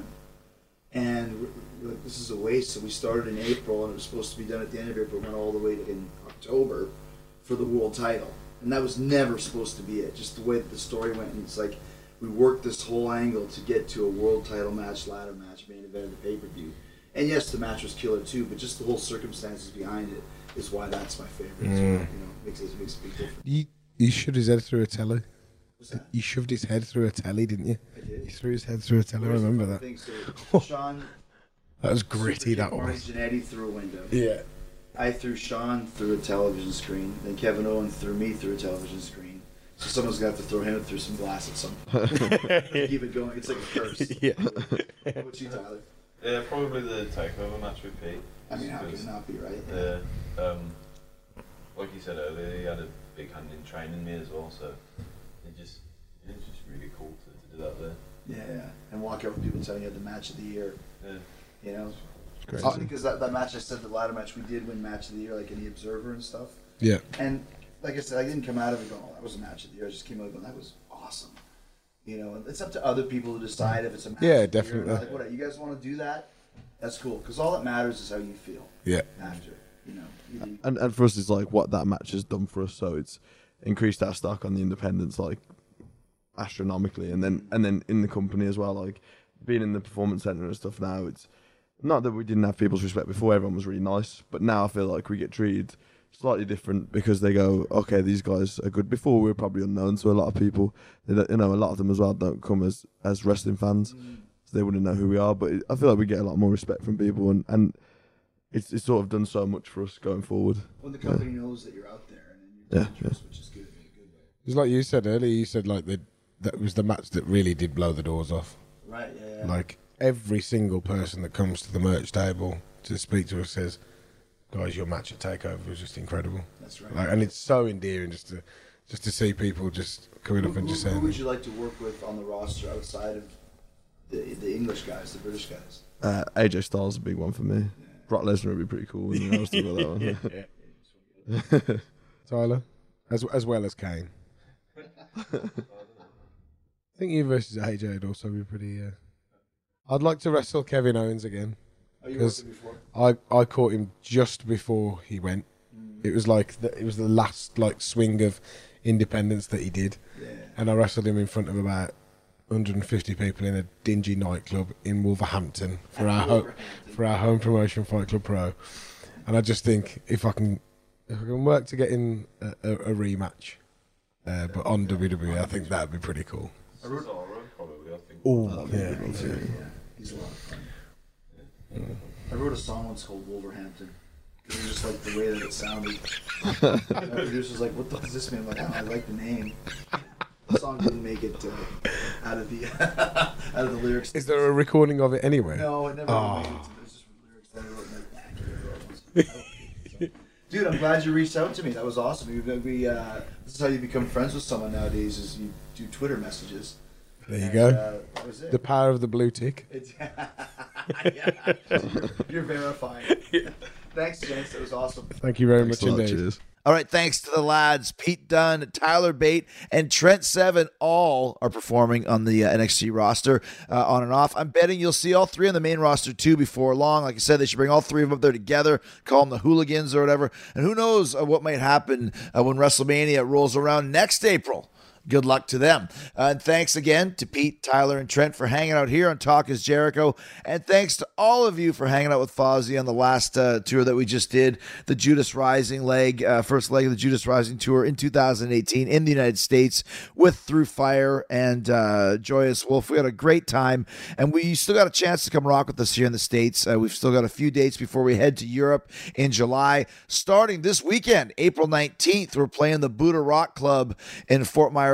and we're like, this is a waste. So we started in April, and it was supposed to be done at the end of April, went all the way to in October for the world title, and that was never supposed to be it. Just the way that the story went, and it's like we worked this whole angle to get to a world title match, ladder match, main event of the pay per view. And yes, the match was killer too, but just the whole circumstances behind it is why that's my favorite. Mm. So, you know, makes it makes a big difference. He, he shoved his head through a telly. What's that? You shoved his head through a telly, didn't you? I did. He threw his head through a telly. I remember that. Thing, so Sean, That was gritty, Super that Kick was. Marty Jannetty through a window. Yeah. I threw Sean through a television screen. Then Kevin Owen threw me through a television screen. So someone's got to throw him through some glass at some point. Keep it going. It's like a curse. Yeah. What about you, Tyler? Yeah, probably the takeover match with Pete. I mean, how could it Because, not be, right? uh, um, like you said earlier, he had a big hand in training me as well, so it just it was just really cool to, to do that there. Yeah, yeah. And walk out with people telling you the match of the year. Yeah. You know? Great. It's because that, that match I said, the ladder match, we did win match of the year, like in the Observer and stuff. Yeah. And like I said, I didn't come out of it going, oh, that was a match of the year. I just came out going, that was awesome. You know, it's up to other people to decide if it's a match Yeah, of the year or definitely. not. Like, whatever, you guys want to do that? That's cool. Because all that matters is how you feel Yeah. after. You know, either you- And and for us, it's like what that match has done for us. So it's increased our stock on the independents like astronomically, and then and then in the company as well. Like being in the performance center and stuff now, it's not that we didn't have people's respect before. Everyone was really nice, but now I feel like we get treated slightly different because they go, okay, these guys are good. Before we were probably unknown to a lot of people. They don't, you know, a lot of them as well don't come as as wrestling fans, so they wouldn't know who we are. But it, I feel like we get a lot more respect from people, and and it's it's sort of done so much for us going forward. when the company knows that you're out there and then Yeah, you're dangerous, which is good in a good way. It's like you said earlier, you said like the, that was the match that really did blow the doors off. Right, yeah, yeah. Like every single person that comes to the merch table to speak to us says, guys, your match at Takeover was just incredible. That's right. Like, and it's so endearing just to just to see people just coming who, up and who- just who saying, would you like to work with on the roster outside of the the English guys, the British guys? Uh, A J Styles is a big one for me. Brock Lesnar would be pretty cool. You know, I was thinking about that one. Tyler, as as well as Kane. I think you versus A J would also be pretty. Uh... I'd like to wrestle Kevin Owens again. Oh, you Because worked with before? I I caught him just before he went. It was like the, it was the last like swing of independence that he did, Yeah. and I wrestled him in front of about one hundred fifty people in a dingy nightclub in Wolverhampton for our ho- for our home promotion, Fight Club Pro. And I just think if I can if I can work to get in a, a, a rematch, uh, but on W W E, I think that'd be pretty cool. Cesaro, probably, I think. Oh yeah, Yeah, yeah. He's a lot of fun. I wrote a song once called Wolverhampton. It was just like the way that it sounded. The producer was like, "What the fuck does this mean?" I'm like, "I don't know, I like the name." The song didn't make it uh, out of the out of the lyrics. is there a recording of it anywhere? No, it never Oh. made it. To, there's just lyrics that I wrote. And like, "Ah, I can't remember." Dude, I'm glad you reached out to me. That was awesome. We, we uh, this is how you become friends with someone nowadays: is you do Twitter messages. There you And, go. Uh, that was it. The power of the blue tick. It's, yeah. You're verifying. Thanks, gents. That was awesome. Thank you very Thanks much a lot, indeed. cheers. All right, thanks to the lads, Pete Dunne, Tyler Bate, and Trent Seven. All are performing on the uh, N X T roster uh, on and off. I'm betting you'll see all three on the main roster too before long. Like I said, they should bring all three of them up there together, call them the Hooligans or whatever. And who knows uh, what might happen uh, when WrestleMania rolls around next April. Good luck to them. Uh, and thanks again to Pete, Tyler, and Trent for hanging out here on Talk is Jericho. And thanks to all of you for hanging out with Fozzy on the last uh, tour that we just did, the Judas Rising leg, uh, first leg of the Judas Rising tour in two thousand eighteen in the United States with Through Fire and uh, Joyous Wolf. We had a great time, and we still got a chance to come rock with us here in the States. Uh, we've still got a few dates before we head to Europe in July. Starting this weekend, April nineteenth, we're playing the Buddha Rock Club in Fort Myers,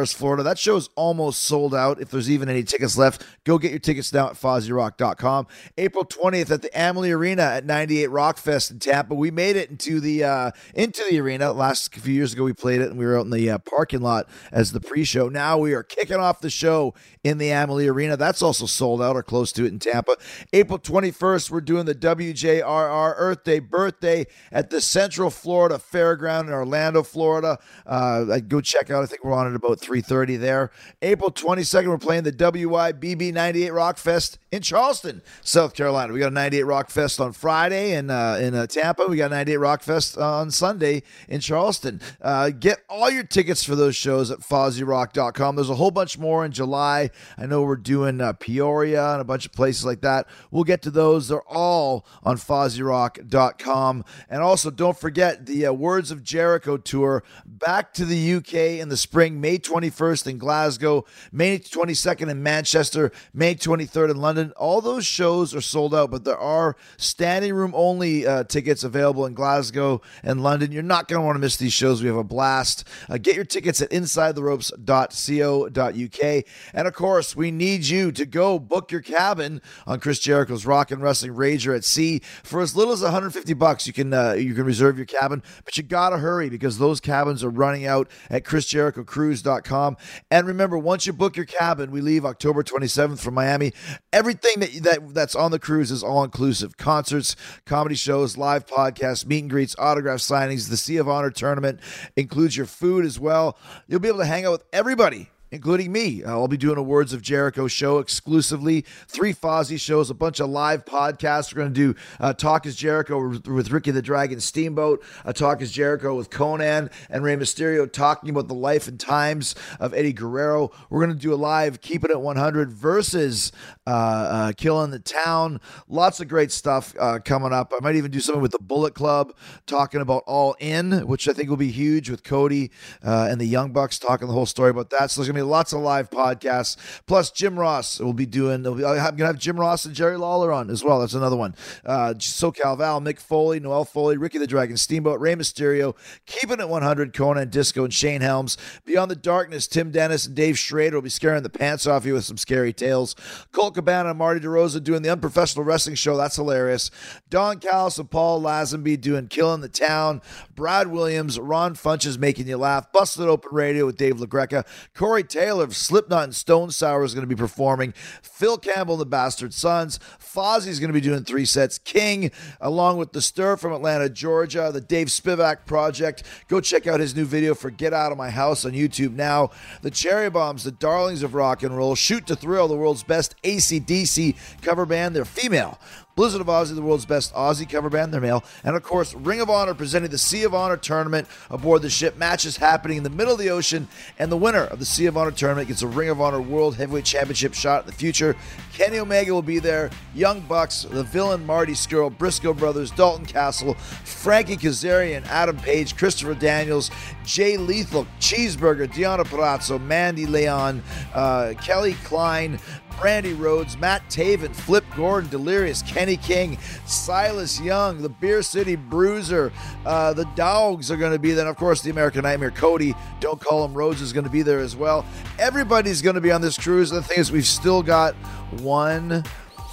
Paris, Florida. That show's almost sold out. If there's even any tickets left, go get your tickets now at Fozzy Rock dot com. April twentieth at the Amalie Arena at ninety-eight Rock Fest in Tampa. We made it into the uh, into the arena. Last few years ago, we played it, and we were out in the uh, parking lot as the pre-show. Now we are kicking off the show in the Amalie Arena. That's also sold out or close to it in Tampa. April twenty-first, we're doing the W J R R Earth Day birthday at the Central Florida Fairground in Orlando, Florida. Uh, I'd go check out. I think we're on at about three thirty there. April twenty-second, we're playing the W I B B ninety-eight Rock Fest in Charleston, South Carolina. We got a ninety-eight Rock Fest on Friday in uh, in uh, Tampa. We got a ninety-eight Rock Fest on Sunday in Charleston. Uh, get all your tickets for those shows at Fozzy Rock dot com. There's a whole bunch more in July. I know we're doing uh, Peoria and a bunch of places like that. We'll get to those. They're all on Fozzy Rock dot com. And also, don't forget the uh, Words of Jericho tour back to the U K in the spring, May twenty-first in Glasgow, May twenty-second in Manchester, May twenty-third in London. All those shows are sold out, but there are standing room only uh, tickets available in Glasgow and London. You're not going to want to miss these shows. We have a blast. Uh, get your tickets at inside the ropes dot co dot uk. And of course, we need you to go book your cabin on Chris Jericho's Rock and Wrestling Rager at Sea for as little as one hundred fifty bucks. You can uh, you can reserve your cabin, but you gotta hurry because those cabins are running out at chris jericho cruise dot com. And remember, once you book your cabin, we leave October twenty-seventh from Miami. Everything that, that that's on the cruise is all inclusive: concerts, comedy shows, live podcasts, meet and greets, autograph signings. The Sea of Honor tournament includes your food as well. You'll be able to hang out with everybody, including me. Uh, I'll be doing a Words of Jericho show exclusively, three Fozzy shows, a bunch of live podcasts. We're going to do uh, Talk is Jericho with, with Ricky the Dragon Steamboat, a Talk is Jericho with Conan and Rey Mysterio talking about the life and times of Eddie Guerrero. We're going to do a live Keep It at one hundred versus uh, uh, Killing the Town. Lots of great stuff uh, coming up. I might even do something with the Bullet Club, talking about All In, which I think will be huge with Cody uh, and the Young Bucks, talking the whole story about that. So there's going to be lots of live podcasts. Plus, Jim Ross will be doing, I'm going to have Jim Ross and Jerry Lawler on as well. That's another one. Uh, SoCal Val, Mick Foley, Noel Foley, Ricky the Dragon Steamboat, Rey Mysterio, Keeping It one hundred, Conan Disco, and Shane Helms. Beyond the Darkness, Tim Dennis and Dave Schrader will be scaring the pants off you with some scary tales. Colt Cabana and Marty DeRosa doing the Unprofessional Wrestling Show. That's hilarious. Don Callis and Paul Lazenby doing Killing the Town. Brad Williams, Ron Funches making you laugh. Busted Open Radio with Dave LaGreca. Corey Taylor of Slipknot and Stone Sour is going to be performing. Phil Campbell and the Bastard Sons. Fozzy is going to be doing three sets. King, along with The Stir from Atlanta, Georgia. The Dave Spivak Project. Go check out his new video for Get Out of My House on YouTube now. The Cherry Bombs, the darlings of rock and roll. Shoot to Thrill, the world's best A C D C cover band. They're female. Blizzard of Ozzy, the world's best Aussie cover band, they're male. And of course, Ring of Honor presenting the Sea of Honor tournament aboard the ship. Matches happening in the middle of the ocean, and the winner of the Sea of Honor tournament gets a Ring of Honor World Heavyweight Championship shot in the future. Kenny Omega will be there, Young Bucks, the Villain, Marty Skrull, Briscoe Brothers, Dalton Castle, Frankie Kazarian, Adam Page, Christopher Daniels, Jay Lethal, Cheeseburger, Deanna Parazzo, Mandy Leon, uh, Kelly Klein, Brandy Rhodes, Matt Taven, Flip Gordon, Delirious, Kenny King, Silas Young, the Beer City Bruiser, uh, the Dogs are going to be there. And of course, the American Nightmare, Cody, Don't Call Him Rhodes, is going to be there as well. Everybody's going to be on this cruise. And the thing is, we've still got one,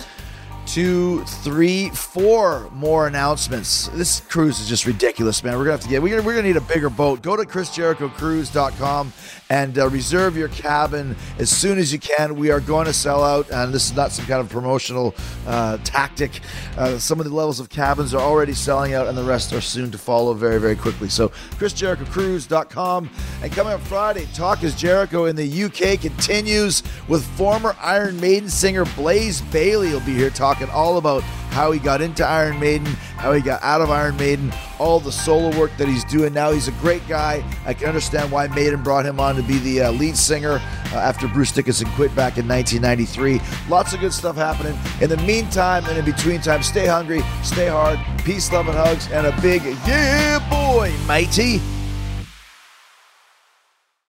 two, three, four more announcements. This cruise is just ridiculous, man. We're gonna have to get. We're gonna, we're gonna need a bigger boat. Go to chris jericho cruise dot com and uh, reserve your cabin as soon as you can. We are going to sell out, and this is not some kind of promotional uh, tactic. Uh, some of the levels of cabins are already selling out, and the rest are soon to follow very, very quickly. So chris jericho cruise dot com. And coming up Friday, Talk is Jericho in the U K continues with former Iron Maiden singer Blaze Bayley. Will be here talking all about how he got into Iron Maiden, how he got out of Iron Maiden, all the solo work that he's doing now. He's a great guy. I can understand why Maiden brought him on to be the uh, lead singer uh, after Bruce Dickinson quit back in nineteen ninety-three. Lots of good stuff happening. In the meantime and in between time, stay hungry, stay hard, peace, love, and hugs, and a big yeah, boy, matey.